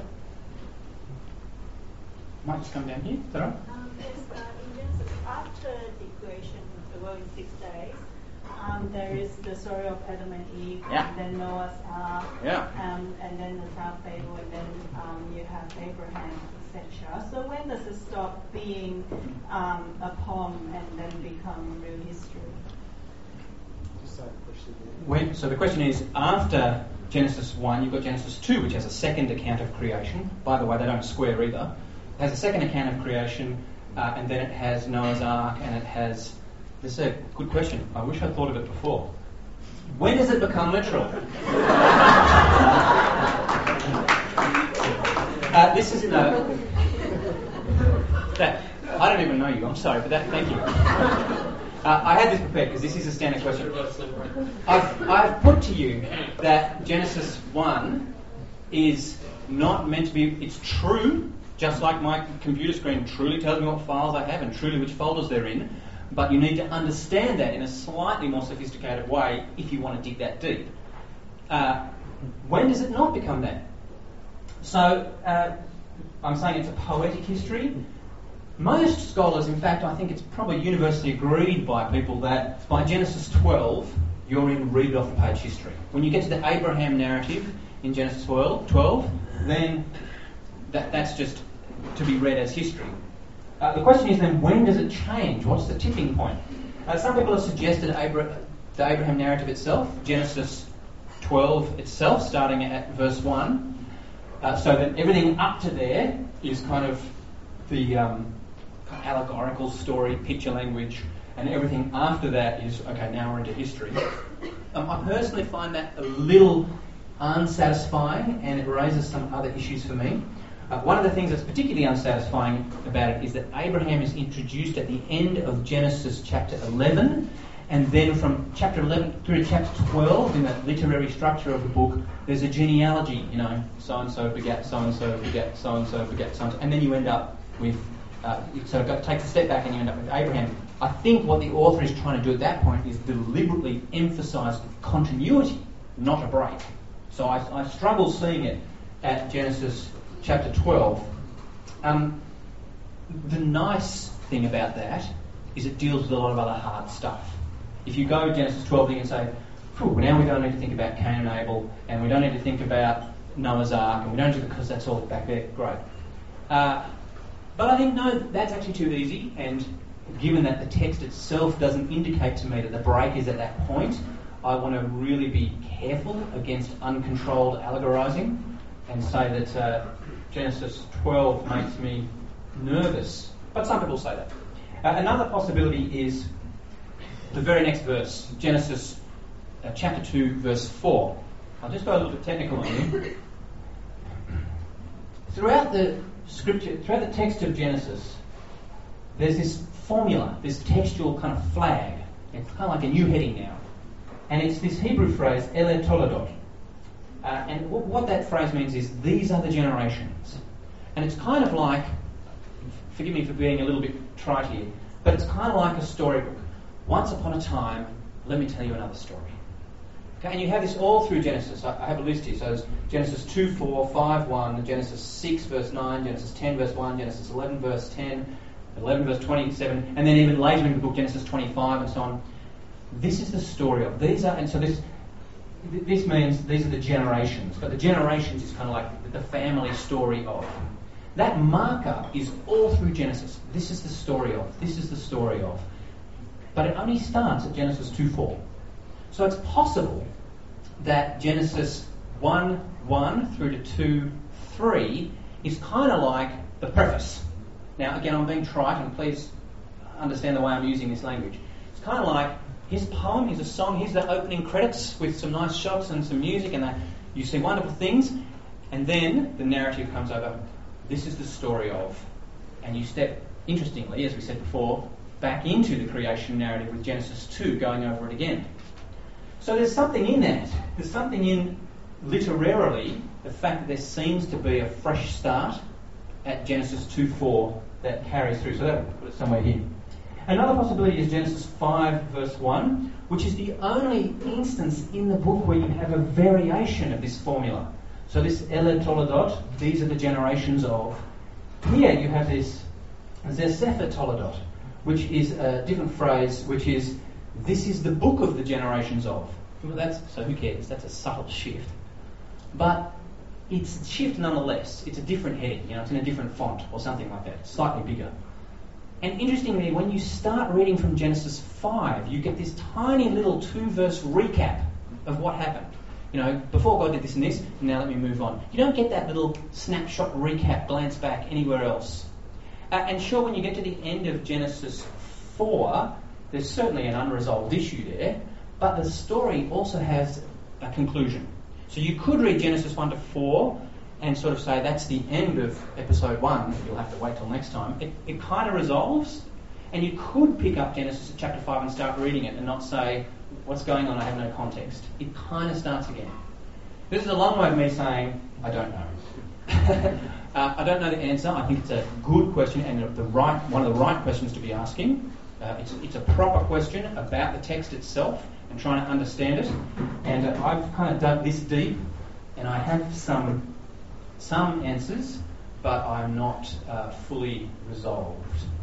Might just come down here. Is that all right? Yes, in Genesis, after the creation of the world in 6 days, there is the story of Adam and Eve, and then Noah's Ark, and then the Tower of Babel, and then you have Abraham, etc. So when does it stop being a poem and then become real history? So the question is, after Genesis 1, you've got Genesis 2, which has a second account of creation. By the way, they don't square either. It has a second account of creation, and then it has Noah's Ark, and it has... This is a good question. I wish I'd thought of it before. When does it become literal? This is... that. I don't even know you. I'm sorry for that. Thank you. I had this prepared because this is a standard question. I've put to you that Genesis 1 is not meant to be... It's true, just like my computer screen truly tells me what files I have and truly which folders they're in, but you need to understand that in a slightly more sophisticated way if you want to dig that deep. When does it not become that? So, I'm saying it's a poetic history. Most scholars, in fact, I think it's probably universally agreed by people that by Genesis 12, you're in read-off-the-page history. When you get to the Abraham narrative in Genesis 12, then that's just to be read as history. The question is then, when does it change? What's the tipping point? Some people have suggested the Abraham narrative itself, Genesis 12 itself, starting at verse 1, so that everything up to there is kind of the allegorical story, picture language, and everything after that is, okay, now we're into history. I personally find that a little unsatisfying, and it raises some other issues for me. One of the things that's particularly unsatisfying about it is that Abraham is introduced at the end of Genesis chapter 11, and then from chapter 11 through to chapter 12, in that literary structure of the book, there's a genealogy, so-and-so begat so-and-so begat so-and-so begat so-and-so, and then you end up with it sort of takes a step back and you end up with Abraham. I think what the author is trying to do at that point is deliberately emphasise continuity, not a break. So I struggle seeing it at Genesis chapter 12. The nice thing about that is it deals with a lot of other hard stuff. If you go to Genesis 12, you can say, now we don't need to think about Cain and Abel, and we don't need to think about Noah's Ark, and we don't need to, because that's all back there. Great. But I think, no, that's actually too easy, and given that the text itself doesn't indicate to me that the break is at that point, I want to really be careful against uncontrolled allegorising and say that Genesis 12 makes me nervous. But some people say that. Another possibility is the very next verse, Genesis chapter 2, verse 4. I'll just go a little bit technical on you. Throughout the scripture, throughout the text of Genesis, there's this formula, this textual kind of flag. It's kind of like a new heading now. And it's this Hebrew phrase, ele toledot. And what that phrase means is, these are the generations. And it's kind of like, forgive me for being a little bit trite here, but it's kind of like a storybook. Once upon a time, let me tell you another story. Okay, and you have this all through Genesis. I have a list here. So there's Genesis 2, 4, 5, 1, Genesis 6, verse 9, Genesis 10, verse 1, Genesis 11, verse 10, 11, verse 27, and then even later in the book, Genesis 25, and so on. This is the story of these are, and so this means these are the generations. But the generations is kind of like the family story of. That marker is all through Genesis. This is the story of. This is the story of. But it only starts at Genesis 2:4. So it's possible that Genesis 1:1 through to 2:3 is kind of like the preface. Now, again, I'm being trite, and please understand the way I'm using this language. It's kind of like his poem, here's a song, here's the opening credits with some nice shots and some music, and you see wonderful things, and then the narrative comes over. This is the story of, and you step, interestingly, as we said before, back into the creation narrative with Genesis 2, going over it again. So there's something in that. There's something in, literarily, the fact that there seems to be a fresh start at Genesis 2:4 that carries through. So that will put it somewhere here. Another possibility is Genesis 5, verse 1, which is the only instance in the book where you have a variation of this formula. So this ele toledot, these are the generations of. Here you have this zesepher toledot, which is a different phrase, which is, this is the book of the generations of. Well, so who cares? That's a subtle shift. But it's a shift nonetheless. It's a different heading, it's in a different font or something like that, slightly bigger. And interestingly, when you start reading from Genesis 5, you get this tiny little 2-verse recap of what happened. Before God did this and this, now let me move on. You don't get that little snapshot recap, glance back anywhere else. And sure, when you get to the end of Genesis 4, there's certainly an unresolved issue there, but the story also has a conclusion. So you could read Genesis 1 to 4 and sort of say that's the end of episode 1. You'll have to wait till next time. It kind of resolves, and you could pick up Genesis at chapter 5 and start reading it and not say, what's going on, I have no context. It kind of starts again. This is a long way of me saying, I don't know. I don't know the answer. I think it's a good question and one of the right questions to be asking. It's a proper question about the text itself and trying to understand it. And I've kind of dug this deep, and I have some answers, but I'm not fully resolved.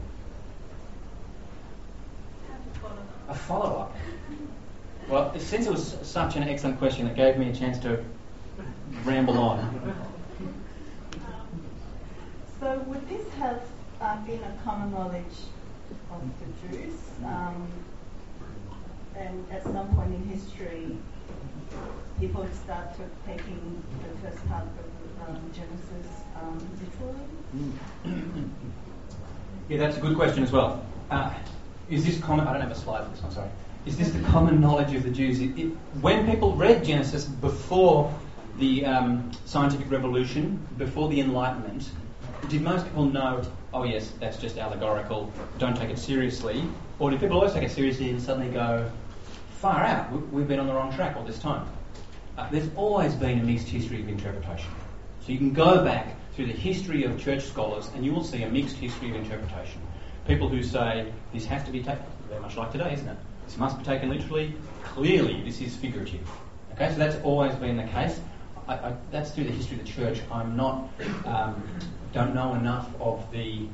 A follow-up. Well, since it was such an excellent question, it gave me a chance to ramble on. So would this have been a common knowledge of the Jews? And at some point in history, people started taking the first part of Genesis literally? Yeah, that's a good question as well. Is this common? I don't have a slide for this one, sorry. Is this the common knowledge of the Jews? When people read Genesis before the scientific revolution, before the Enlightenment, did most people know, oh yes, that's just allegorical, don't take it seriously? Or did people always take it seriously and suddenly go, far out, we've been on the wrong track all this time? There's always been a mixed history of interpretation. So you can go back through the history of church scholars, and you will see a mixed history of interpretation. People who say this has to be taken, very much like today, isn't it? This must be taken literally. Clearly, this is figurative. Okay, so that's always been the case. That's through the history of the church. I'm not, don't know enough of the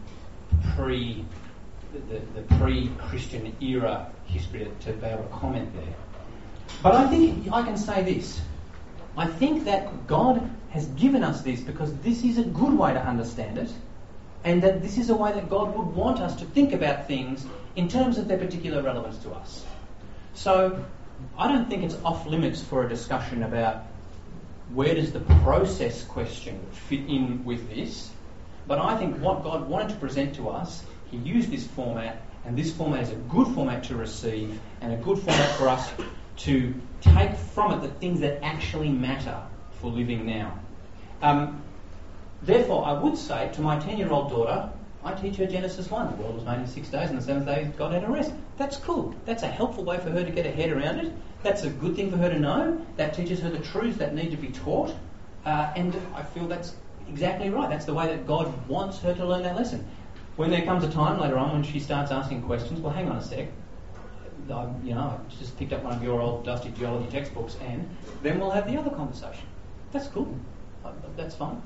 pre-Christian era history to be able to comment there. But I think I can say this. I think that God has given us this because this is a good way to understand it, and that this is a way that God would want us to think about things in terms of their particular relevance to us. So I don't think it's off limits for a discussion about where does the process question fit in with this, but I think what God wanted to present to us, He used this format, and this format is a good format to receive and a good format for us to take from it the things that actually matter for living now. Therefore, I would say to my 10-year-old daughter, I teach her Genesis 1. The world was made in 6 days, and the seventh day God had a rest. That's cool. That's a helpful way for her to get her head around it. That's a good thing for her to know. That teaches her the truths that need to be taught. And I feel that's exactly right. That's the way that God wants her to learn that lesson. When there comes a time later on when she starts asking questions, well, hang on a sec. I just picked up one of your old dusty geology textbooks, and then we'll have the other conversation. That's cool. That's fine.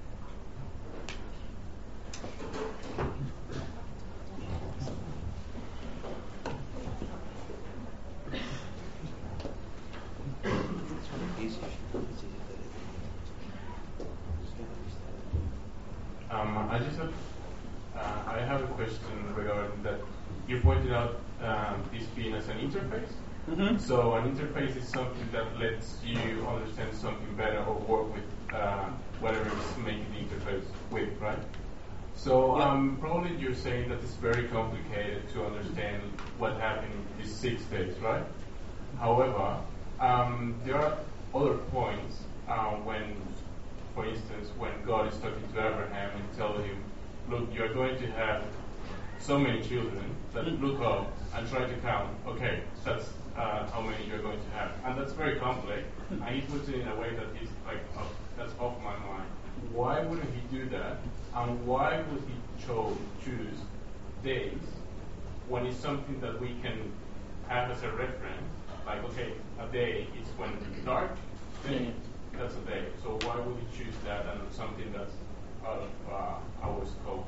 I have a question regarding that. You pointed out this being as an interface. Mm-hmm. So an interface is something that lets you understand something better or work with whatever is making the interface with, right? So probably you're saying that it's very complicated to understand what happened in these 6 days, right? However, there are other points when, for instance, when God is talking to Abraham and telling him, look, you're going to have so many children that look up and try to count, okay, that's how many you're going to have. And that's very complex, and he puts it in a way that is like, oh, that's off my mind. Why wouldn't he do that? And why would he choose days when it's something that we can have as a reference? Like, okay, a day is when it's dark, then that's a day. So why would he choose that and something that's out of our scope?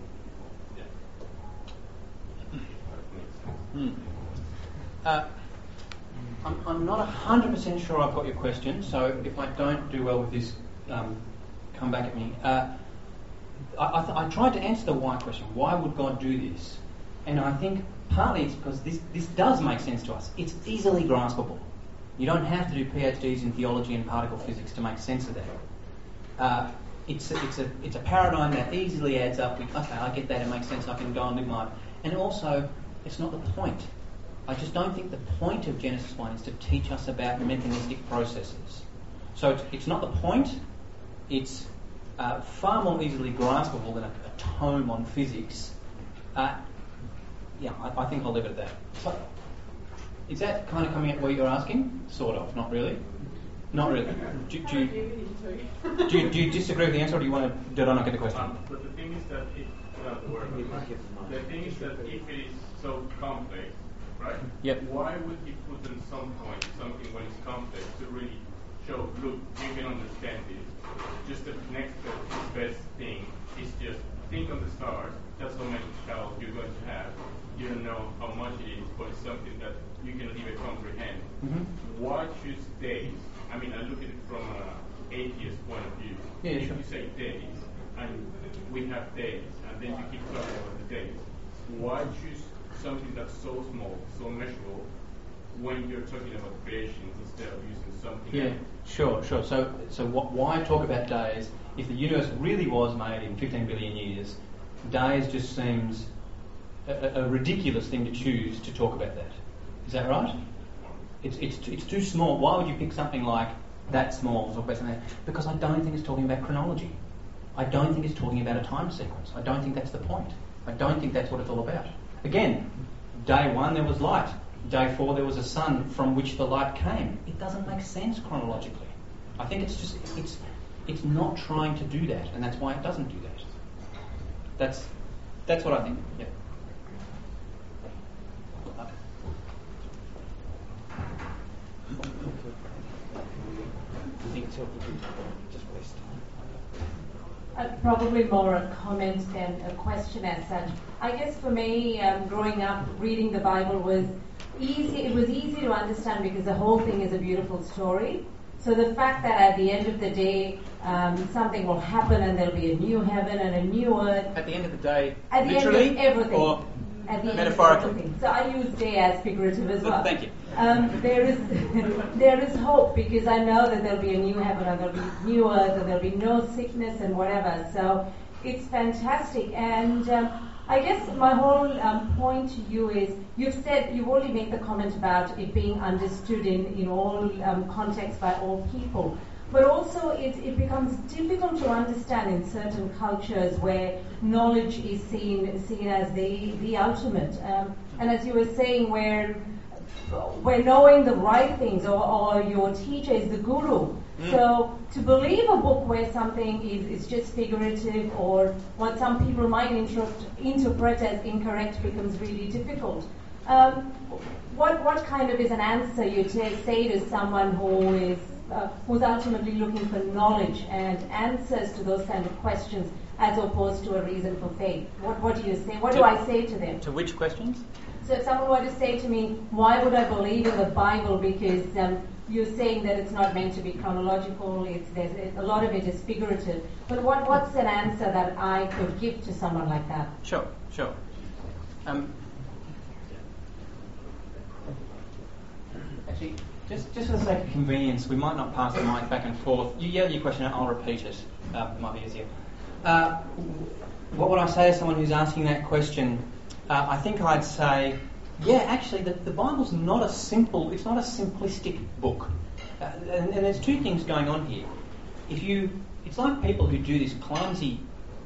I'm not 100% sure I've got your question, so if I don't do well with this, come back at me. I tried to answer the why question. Why would God do this? And I think partly it's because this does make sense to us. It's easily graspable. You don't have to do PhDs in theology and particle physics to make sense of that. It's a paradigm that easily adds up with, okay, I get that, it makes sense, I can go and live my life. And also, it's not the point. I just don't think the point of Genesis 1 is to teach us about mechanistic processes. So it's not the point. It's far more easily graspable than a tome on physics. I think I'll leave it at that. So, is that kind of coming at what you're asking? Sort of, not really. Not really. Do you disagree with the answer, or did I not get the question? But the thing is that if it is so complex, right? Yep. Why would he put in some point something when it's complex to really show, look, you can understand this. Just the next best thing is just think of the stars. That's how many shells you're going to have. You don't know how much it is, but it's something that you can even comprehend. Mm-hmm. Why choose days? I mean, I look at it from an atheist point of view. If you say days, and we have days, and then you keep talking about the days, why choose something that's so small, so measurable, when you're talking about creations instead of using something else? Sure. So why talk about days? If the universe really was made in 15 billion years, days just seems a ridiculous thing to choose to talk about that. Is that right? It's too small. Why would you pick something like that small to talk about something? Because I don't think it's talking about chronology. I don't think it's talking about a time sequence. I don't think that's the point. I don't think that's what it's all about. Again, day 1 there was light. Day 4 there was a sun from which the light came. It doesn't make sense chronologically. I think it's not trying to do that, and that's why it doesn't do that. That's what I think. Yeah. I think it's helpful to just waste time. Probably more a comment than a question as such. I guess for me, growing up, reading the Bible was easy. It was easy to understand because the whole thing is a beautiful story. So the fact that at the end of the day, something will happen and there'll be a new heaven and a new earth. At the end of the day, at literally, the end of everything. Or at the metaphorically. End of everything. So I use day as figurative as well. Thank you. There is hope because I know that there'll be a new heaven and there'll be new earth and there'll be no sickness and whatever. So it's fantastic. And I guess my whole point to you is you've already made the comment about it being understood in all contexts by all people. But also it becomes difficult to understand in certain cultures where knowledge is seen as the ultimate. And as you were saying, where knowing the right things or your teacher is the guru. So to believe a book where something is just figurative or what some people might interpret as incorrect becomes really difficult. What kind of is an answer you say to someone who's ultimately looking for knowledge and answers to those kind of questions as opposed to a reason for faith? What do you say? What do I say to them? To which questions? So if someone were to say to me, why would I believe in the Bible? Because you're saying that it's not meant to be chronological, a lot of it is figurative. But what's an answer that I could give to someone like that? Sure. Actually, just for the sake of convenience, we might not pass the mic back and forth. You yell your question out, I'll repeat it. It might be easier. What would I say to someone who's asking that question? I think I'd say, yeah, actually, the Bible's not a simplistic book. And there's two things going on here. It's like people who do this clumsy,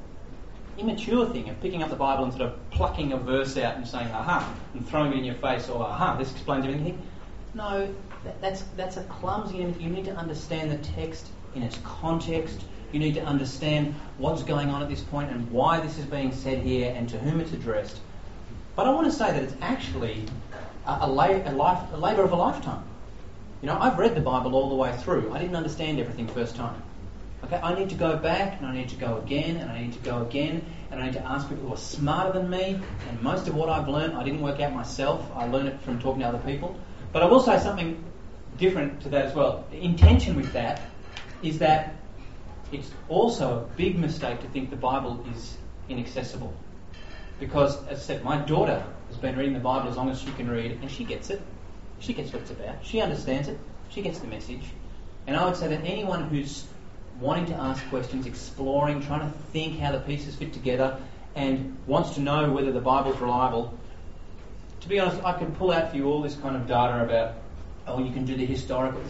immature thing of picking up the Bible and sort of plucking a verse out and saying, aha, and throwing it in your face, or aha, this explains everything. No, that's a clumsy. You need to understand the text in its context. You need to understand what's going on at this point and why this is being said here and to whom it's addressed. But I want to say that it's actually a labour of a lifetime. I've read the Bible all the way through. I didn't understand everything first time. Okay, I need to go back and I need to go again and I need to go again and I need to ask people who are smarter than me. And most of what I've learned, I didn't work out myself. I learned it from talking to other people. But I will say something different to that as well. The intention with that is that it's also a big mistake to think the Bible is inaccessible. Because, as I said, my daughter has been reading the Bible as long as she can read, and she gets it. She gets what it's about. She understands it. She gets the message. And I would say that anyone who's wanting to ask questions, exploring, trying to think how the pieces fit together, and wants to know whether the Bible's reliable, to be honest, I can pull out for you all this kind of data about, you can do the historical,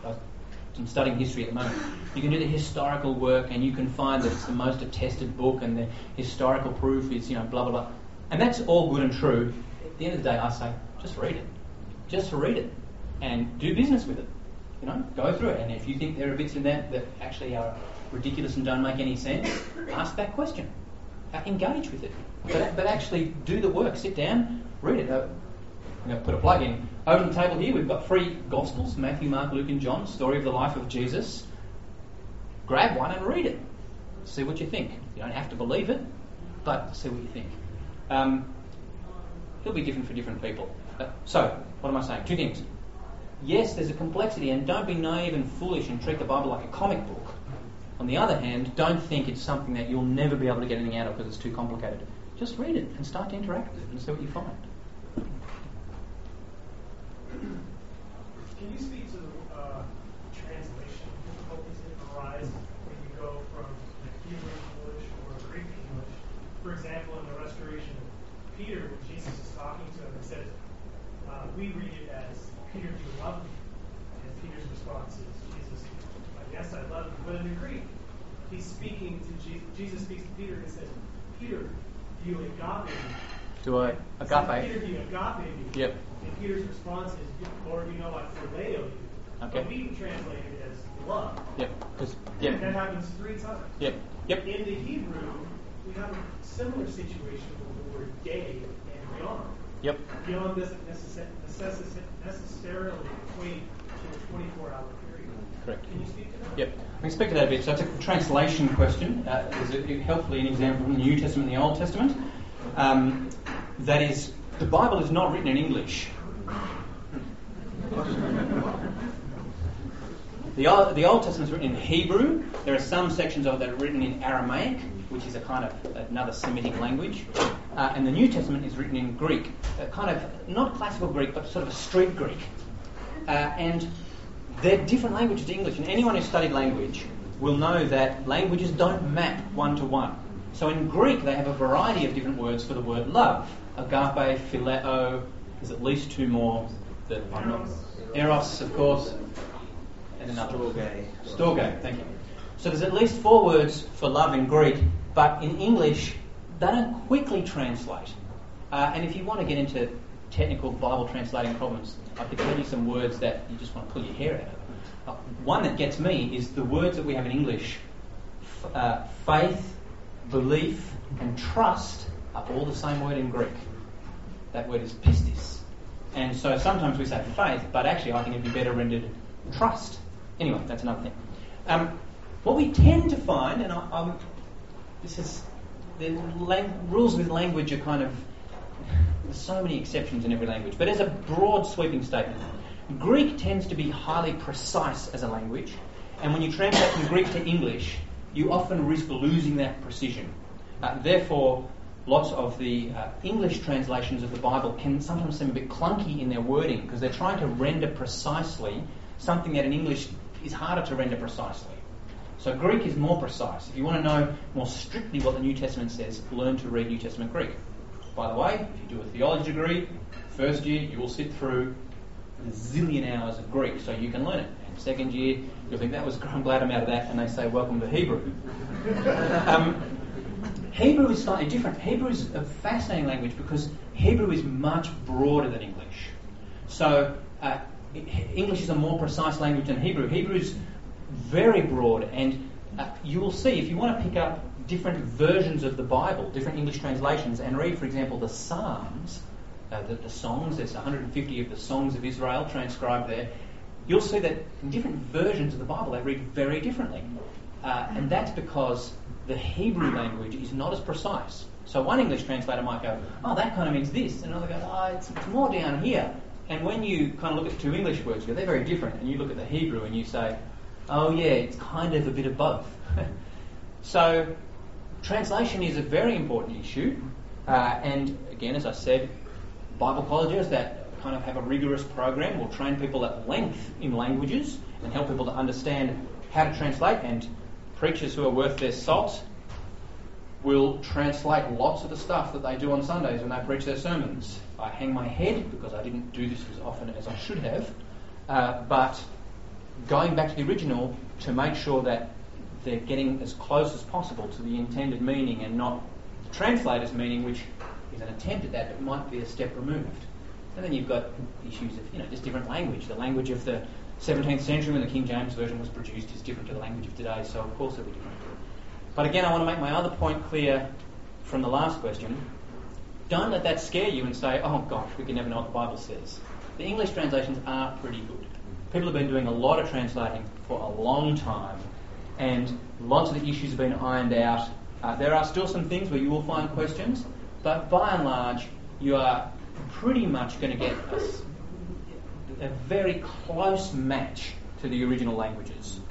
I'm studying history at the moment. You can do the historical work and you can find that it's the most attested book and the historical proof is, blah, blah, blah. And that's all good and true. At the end of the day, I say, just read it. Just read it. And do business with it. Go through it. And if you think there are bits in that actually are ridiculous and don't make any sense, ask that question. Engage with it. But actually do the work. Sit down, read it. I'm going to put a plug in. Over the table here, we've got 3 Gospels, Matthew, Mark, Luke and John, story of the life of Jesus. Grab one and read it. See what you think. You don't have to believe it, but see what you think. It'll be different for different people. So, what am I saying? 2 things. Yes, there's a complexity, and don't be naive and foolish and treat the Bible like a comic book. On the other hand, don't think it's something that you'll never be able to get anything out of because it's too complicated. Just read it and start to interact with it and see what you find. Can you speak to translation difficulties that arise when you go from Hebrew English or Greek English? For example, in the restoration of Peter, when Jesus is talking to him, it says, we read it as, Peter, do you love me? And Peter's response is, Jesus, yes, I love you. But in the Greek, he's speaking to Jesus speaks to Peter and says, Peter, do you agape me? Do I agape? Peter, do you agape me? Yep. And Peter's response is, Lord, you know I phileo you. Okay. But we translate it as love. Yep. And that happens 3 times. Yep. Yep. In the Hebrew, we have a similar situation with the word day and yom. Yep. Yom doesn't necessarily equate to a 24-hour period. Correct. Can you speak to that? Yep. I can speak to that a bit. So it's a translation question. There's helpfully an example from the New Testament and the Old Testament. That is, the Bible is not written in English. The Old Testament is written in Hebrew. There are some sections of it that are written in Aramaic, which is a kind of another Semitic language. And the New Testament is written in Greek, kind of not classical Greek, but sort of a street Greek. And they're different languages to English. And anyone who's studied language will know that languages don't map one to one. So in Greek, they have a variety of different words for the word love. Agape, phileo, there's at least 2 more that I'm not... Eros, of course. And another. Storge, thank you. So there's at least 4 words for love in Greek, but in English, they don't quickly translate. And if you want to get into technical Bible translating problems, I could tell you some words that you just want to pull your hair out of. One that gets me is the words that we have in English. Faith, belief, and trust are all the same word in Greek. That word is pistis. And so sometimes we say faith, but actually I think it'd be better rendered trust. Anyway, that's another thing. What we tend to find, and rules with language are kind of, there's so many exceptions in every language, but as a broad sweeping statement, Greek tends to be highly precise as a language, and when you translate from Greek to English, you often risk losing that precision. Therefore, lots of the English translations of the Bible can sometimes seem a bit clunky in their wording because they're trying to render precisely something that in English is harder to render precisely. So Greek is more precise. If you want to know more strictly what the New Testament says, learn to read New Testament Greek. By the way, if you do a theology degree, first year you will sit through a zillion hours of Greek so you can learn it. And second year, you'll think, I'm glad I'm out of that, and they say, welcome to Hebrew. Hebrew is slightly different. Hebrew is a fascinating language because Hebrew is much broader than English. So English is a more precise language than Hebrew. Hebrew is very broad, and you will see if you want to pick up different versions of the Bible, different English translations, and read, for example, the Psalms, the songs, there's 150 of the songs of Israel transcribed there, you'll see that in different versions of the Bible they read very differently. And that's because the Hebrew language is not as precise. So one English translator might go, oh, that kind of means this, and another goes, oh, it's more down here. And when you kind of look at 2 English words, they're very different, and you look at the Hebrew and you say, oh yeah, it's kind of a bit of both. So translation is a very important issue, and again, as I said, Bible colleges that kind of have a rigorous program will train people at length in languages and help people to understand how to translate, and preachers who are worth their salt will translate lots of the stuff that they do on Sundays when they preach their sermons. I hang my head because I didn't do this as often as I should have, but going back to the original to make sure that they're getting as close as possible to the intended meaning and not the translator's meaning, which is an attempt at that but might be a step removed. And then you've got issues of just different language. The language of the 17th century when the King James Version was produced is different to the language of today, so of course it'll be different. But again, I want to make my other point clear from the last question. Don't let that scare you and say, oh gosh, we can never know what the Bible says. The English translations are pretty good. People have been doing a lot of translating for a long time, and lots of the issues have been ironed out. There are still some things where you will find questions, but by and large, you are pretty much going to get a very close match to the original languages.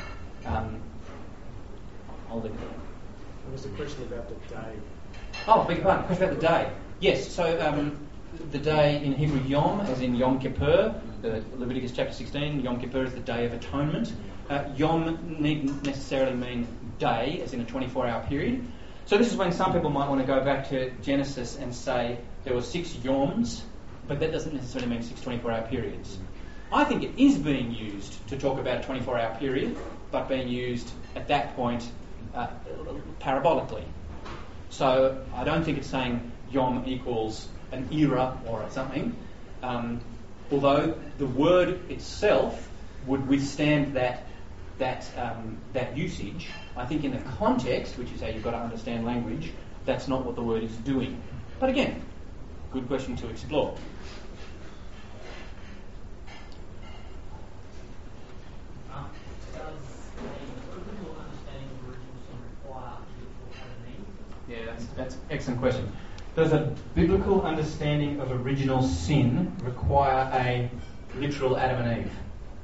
I'll leave it there. There was a question about the day. Oh, beg your pardon. Question about the day. Yes, so the day in Hebrew, Yom, as in Yom Kippur, Leviticus chapter 16, Yom Kippur is the Day of Atonement. Yom needn't necessarily mean day, as in a 24-hour period. So this is when some people might want to go back to Genesis and say there were 6 Yoms, but that doesn't necessarily mean 6 24-hour periods. I think it is being used to talk about a 24-hour period, but being used at that point parabolically. So I don't think it's saying Yom equals an era or something, although the word itself would withstand that usage. I think in the context, which is how you've got to understand language, that's not what the word is doing. But again, good question to explore. Yeah, that's an excellent question. Does a biblical understanding of original sin require a literal Adam and Eve?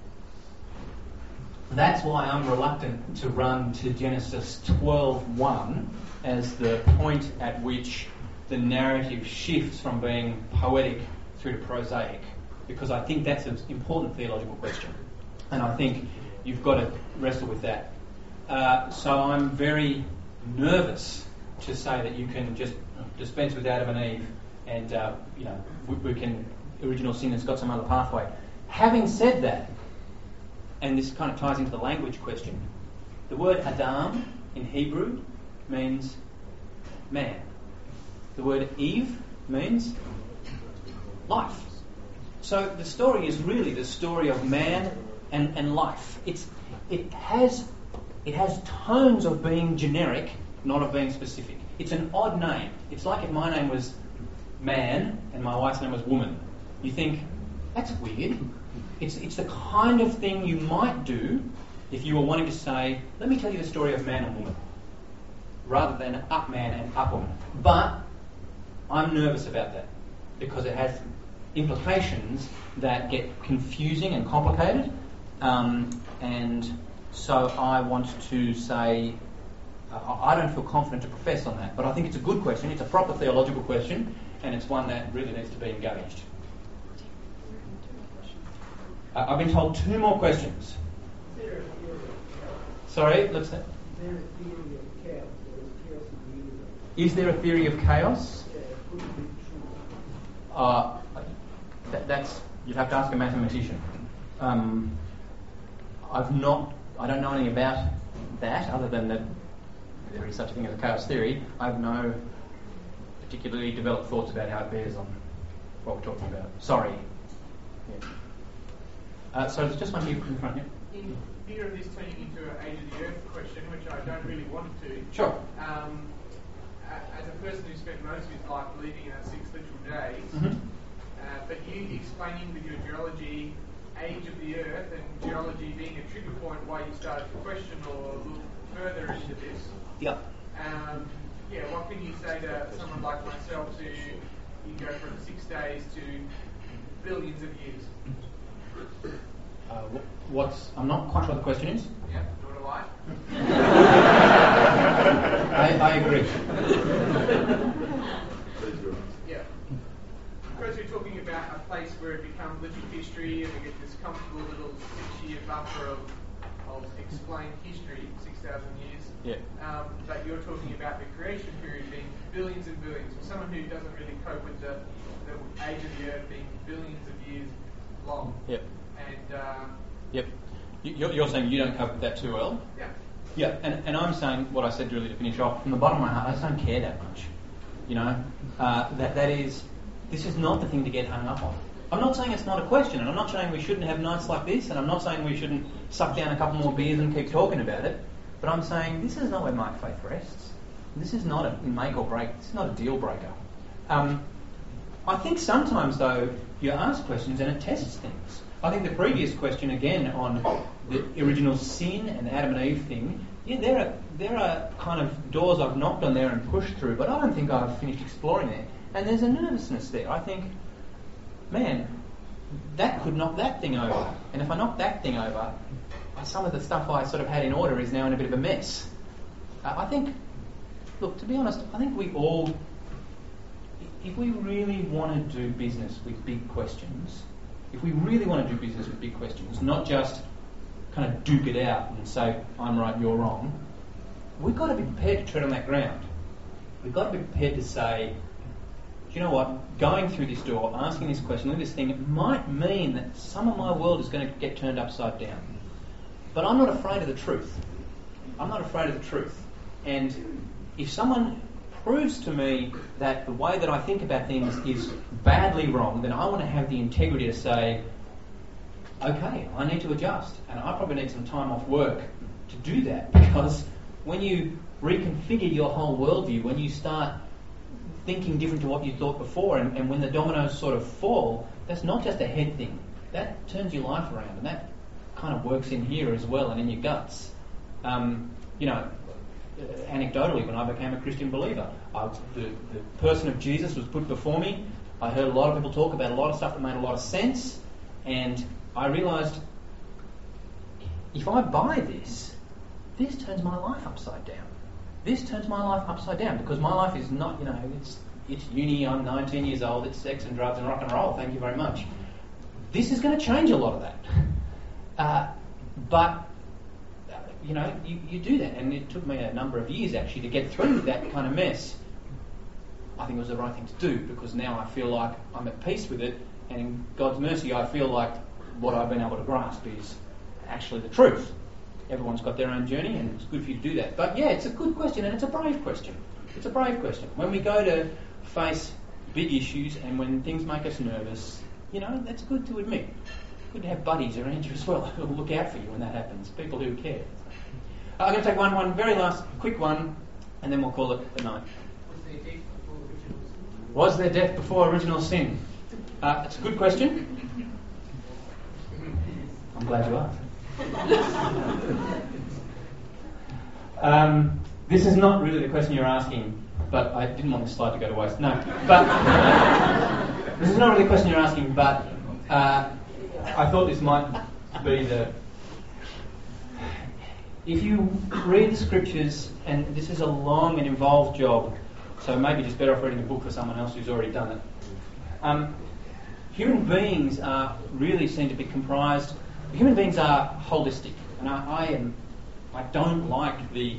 That's why I'm reluctant to run to Genesis 12:1 as the point at which the narrative shifts from being poetic through to prosaic, because I think that's an important theological question, and I think you've got to wrestle with that. So I'm very nervous to say that you can just dispense with Adam and Eve and, we can, original sin has got some other pathway. Having said that, and this kind of ties into the language question, the word Adam in Hebrew means man. The word Eve means life. So the story is really the story of man and life. It has tones of being generic, not of being specific. It's an odd name. It's like if my name was man and my wife's name was woman. You think, that's weird. It's the kind of thing you might do if you were wanting to say, let me tell you the story of man and woman, rather than up man and up woman. But I'm nervous about that because it has implications that get confusing and complicated, and so I want to say I don't feel confident to profess on that, but I think it's a good question. It's a proper theological question, and it's one that really needs to be engaged. I've been told 2 more questions. Sorry, let's say. Is there a theory of chaos? That's you'd have to ask a mathematician. I don't know anything about that other than that there is such a thing as a chaos theory. I have no particularly developed thoughts about how it bears on what we're talking about. Sorry. Yeah. So there's just one here in front here. In fear of this turning into an age of the earth question, which I don't really want it to. Sure. As a person who spent most of his life believing in 6 literal days, but you explaining with your geology age of the earth and geology being a trigger point why you started to question or look further into this. Yeah. What can you say to someone like myself who you go from 6 days to billions of years? I'm not quite sure what the question is. Yeah, nor do I. I agree. Yeah. Because you're talking about a place where it becomes living history and we get this comfortable little 6-year buffer of explained history, 6,000 years. Yeah. But you're talking about the creation period being billions and billions. For someone who doesn't really cope with the age of the earth being billions of years long. Yep. And yep. You're saying you don't cope with that too well? Yeah. Yeah, and I'm saying what I said really to finish off. From the bottom of my heart, I just don't care that much. This is not the thing to get hung up on. I'm not saying it's not a question, and I'm not saying we shouldn't have nights like this, and I'm not saying we shouldn't suck down a couple more beers and keep talking about it, but I'm saying this is not where my faith rests. This is not a make or break. This is not a deal breaker. I think sometimes, though, you ask questions and it tests things. I think the previous question, again, on the original sin and the Adam and Eve thing, there are kind of doors I've knocked on there and pushed through, but I don't think I've finished exploring it. And there's a nervousness there. I think, man, that could knock that thing over. And if I knock that thing over, some of the stuff I sort of had in order is now in a bit of a mess. I think, look, to be honest, I think we all, if we really want to do business with big questions, not just kind of duke it out and say, I'm right, you're wrong, we've got to be prepared to tread on that ground. We've got to be prepared to say, do you know what, going through this door, asking this question, this thing, it might mean that some of my world is going to get turned upside down. But I'm not afraid of the truth. And if someone proves to me that the way that I think about things is badly wrong, then I want to have the integrity to say, okay, I need to adjust. And I probably need some time off work to do that, because when you reconfigure your whole worldview, when you start thinking different to what you thought before, and when the dominoes sort of fall, that's not just a head thing. That turns your life around, and that kind of works in here as well and in your guts. Anecdotally, when I became a Christian believer, the person of Jesus was put before me. I heard a lot of people talk about a lot of stuff that made a lot of sense, and I realised, if I buy this turns my life upside down. This turns my life upside down, because my life is not, it's uni, I'm 19 years old, it's sex and drugs and rock and roll, thank you very much. This is going to change a lot of that. But you do that, and it took me a number of years actually to get through that kind of mess. I think it was the right thing to do, because now I feel like I'm at peace with it, and in God's mercy I feel like what I've been able to grasp is actually the truth. Everyone's got their own journey, and it's good for you to do that. But yeah, it's a good question, and it's a brave question. It's a brave question. When we go to face big issues, and when things make us nervous, that's good to admit. Good to have buddies around you as well who will look out for you when that happens. People who care. I'm going to take one very last quick one, and then we'll call it a night. Was there death before original sin? It's a good question. I'm glad you asked. This is not really the question you're asking, but I didn't want this slide to go to waste. No, but this is not really the question you're asking, but I thought this might be if you read the scriptures, and this is a long and involved job, so maybe just better off reading a book for someone else who's already done it. Human beings are really seem to be comprised. Human beings are holistic, and I don't like the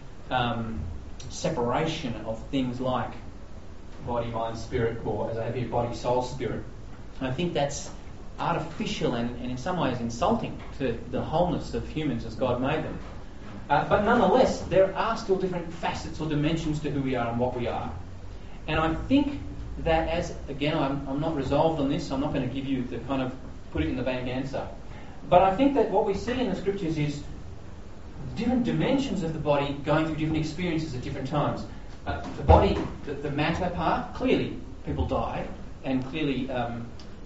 separation of things like body, mind, spirit, or as I have here, body, soul, spirit. And I think that's artificial and in some ways insulting to the wholeness of humans as God made them. But nonetheless, there are still different facets or dimensions to who we are and what we are. And I think that I'm not resolved on this, so I'm not going to give you the kind of put it in the bank answer. But I think that what we see in the scriptures is different dimensions of the body going through different experiences at different times. The body, the matter part, clearly people die, and clearly, no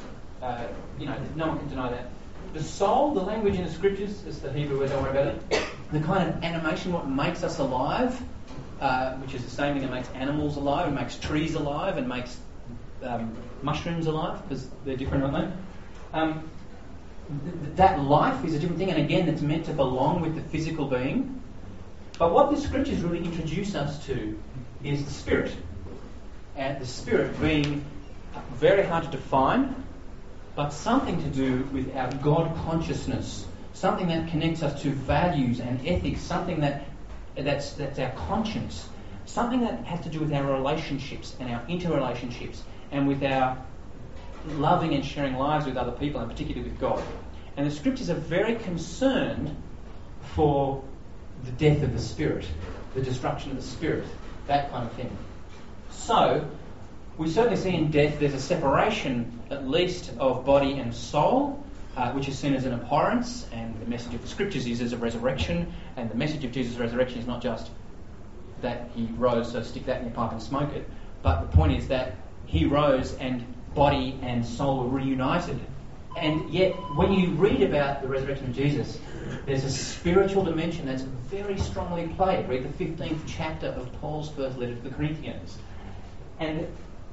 one can deny that. The soul, the language in the scriptures, is the Hebrew word, don't worry about it. The kind of animation, what makes us alive, which is the same thing that makes animals alive, and makes trees alive, and makes mushrooms alive, because they're different, aren't they? That life is a different thing, and again, it's meant to belong with the physical being. But what the scriptures really introduce us to is the spirit. And the spirit being very hard to define, but something to do with our God consciousness, something that connects us to values and ethics, something that's our conscience, something that has to do with our relationships and our interrelationships, and with our loving and sharing lives with other people, and particularly with God. And the scriptures are very concerned for the death of the spirit, the destruction of the spirit, that kind of thing. So, we certainly see in death there's a separation, at least, of body and soul, which is seen as an abhorrence, and the message of the scriptures is as a resurrection, and the message of Jesus' resurrection is not just that he rose, so stick that in your pipe and smoke it, but the point is that he rose and body and soul were reunited. And yet, when you read about the resurrection of Jesus, there's a spiritual dimension that's very strongly played. Read the 15th chapter of Paul's first letter to the Corinthians. And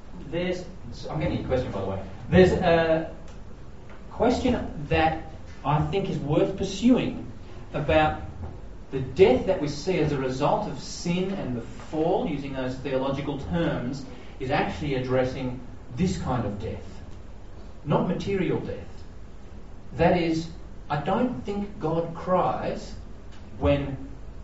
I'm getting a question, by the way. There's a question that I think is worth pursuing about the death that we see as a result of sin and the fall, using those theological terms, is actually addressing this kind of death, not material death. That is, I don't think God cries when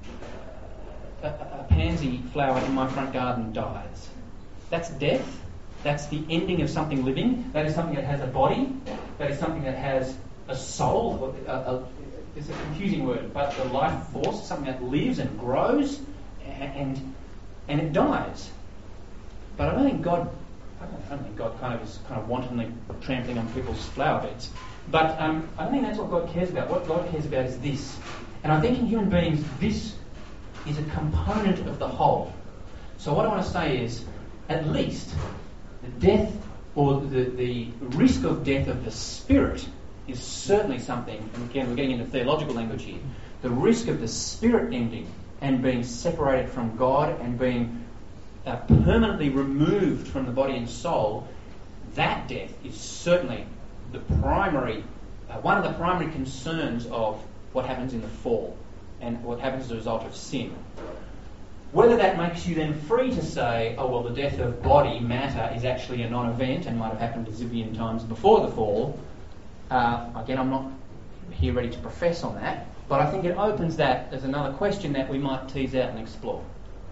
a pansy flower in my front garden dies. That's death. That's the ending of something living. That is something that has a body. That is something that has a soul. It's a confusing word, but the life force, something that lives and grows and it dies. But I don't think God I don't think God is wantonly trampling on people's flower beds. But I don't think that's what God cares about. What God cares about is this. And I think in human beings, this is a component of the whole. So what I want to say is, at least, the death or the risk of death of the spirit is certainly something, and again we're getting into theological language here, the risk of the spirit ending and being separated from God and being permanently removed from the body and soul, that death is certainly the primary, one of the primary concerns of what happens in the fall and what happens as a result of sin. Whether that makes you then free to say, oh well, the death of body, matter, is actually a non-event and might have happened a zillion times before the fall, again I'm not here ready to profess on that, but I think it opens that as another question that we might tease out and explore.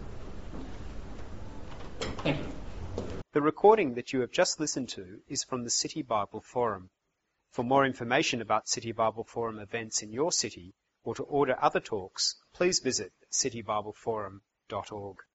Thank you. The recording that you have just listened to is from the City Bible Forum. For more information about City Bible Forum events in your city, or to order other talks, please visit citybibleforum.org.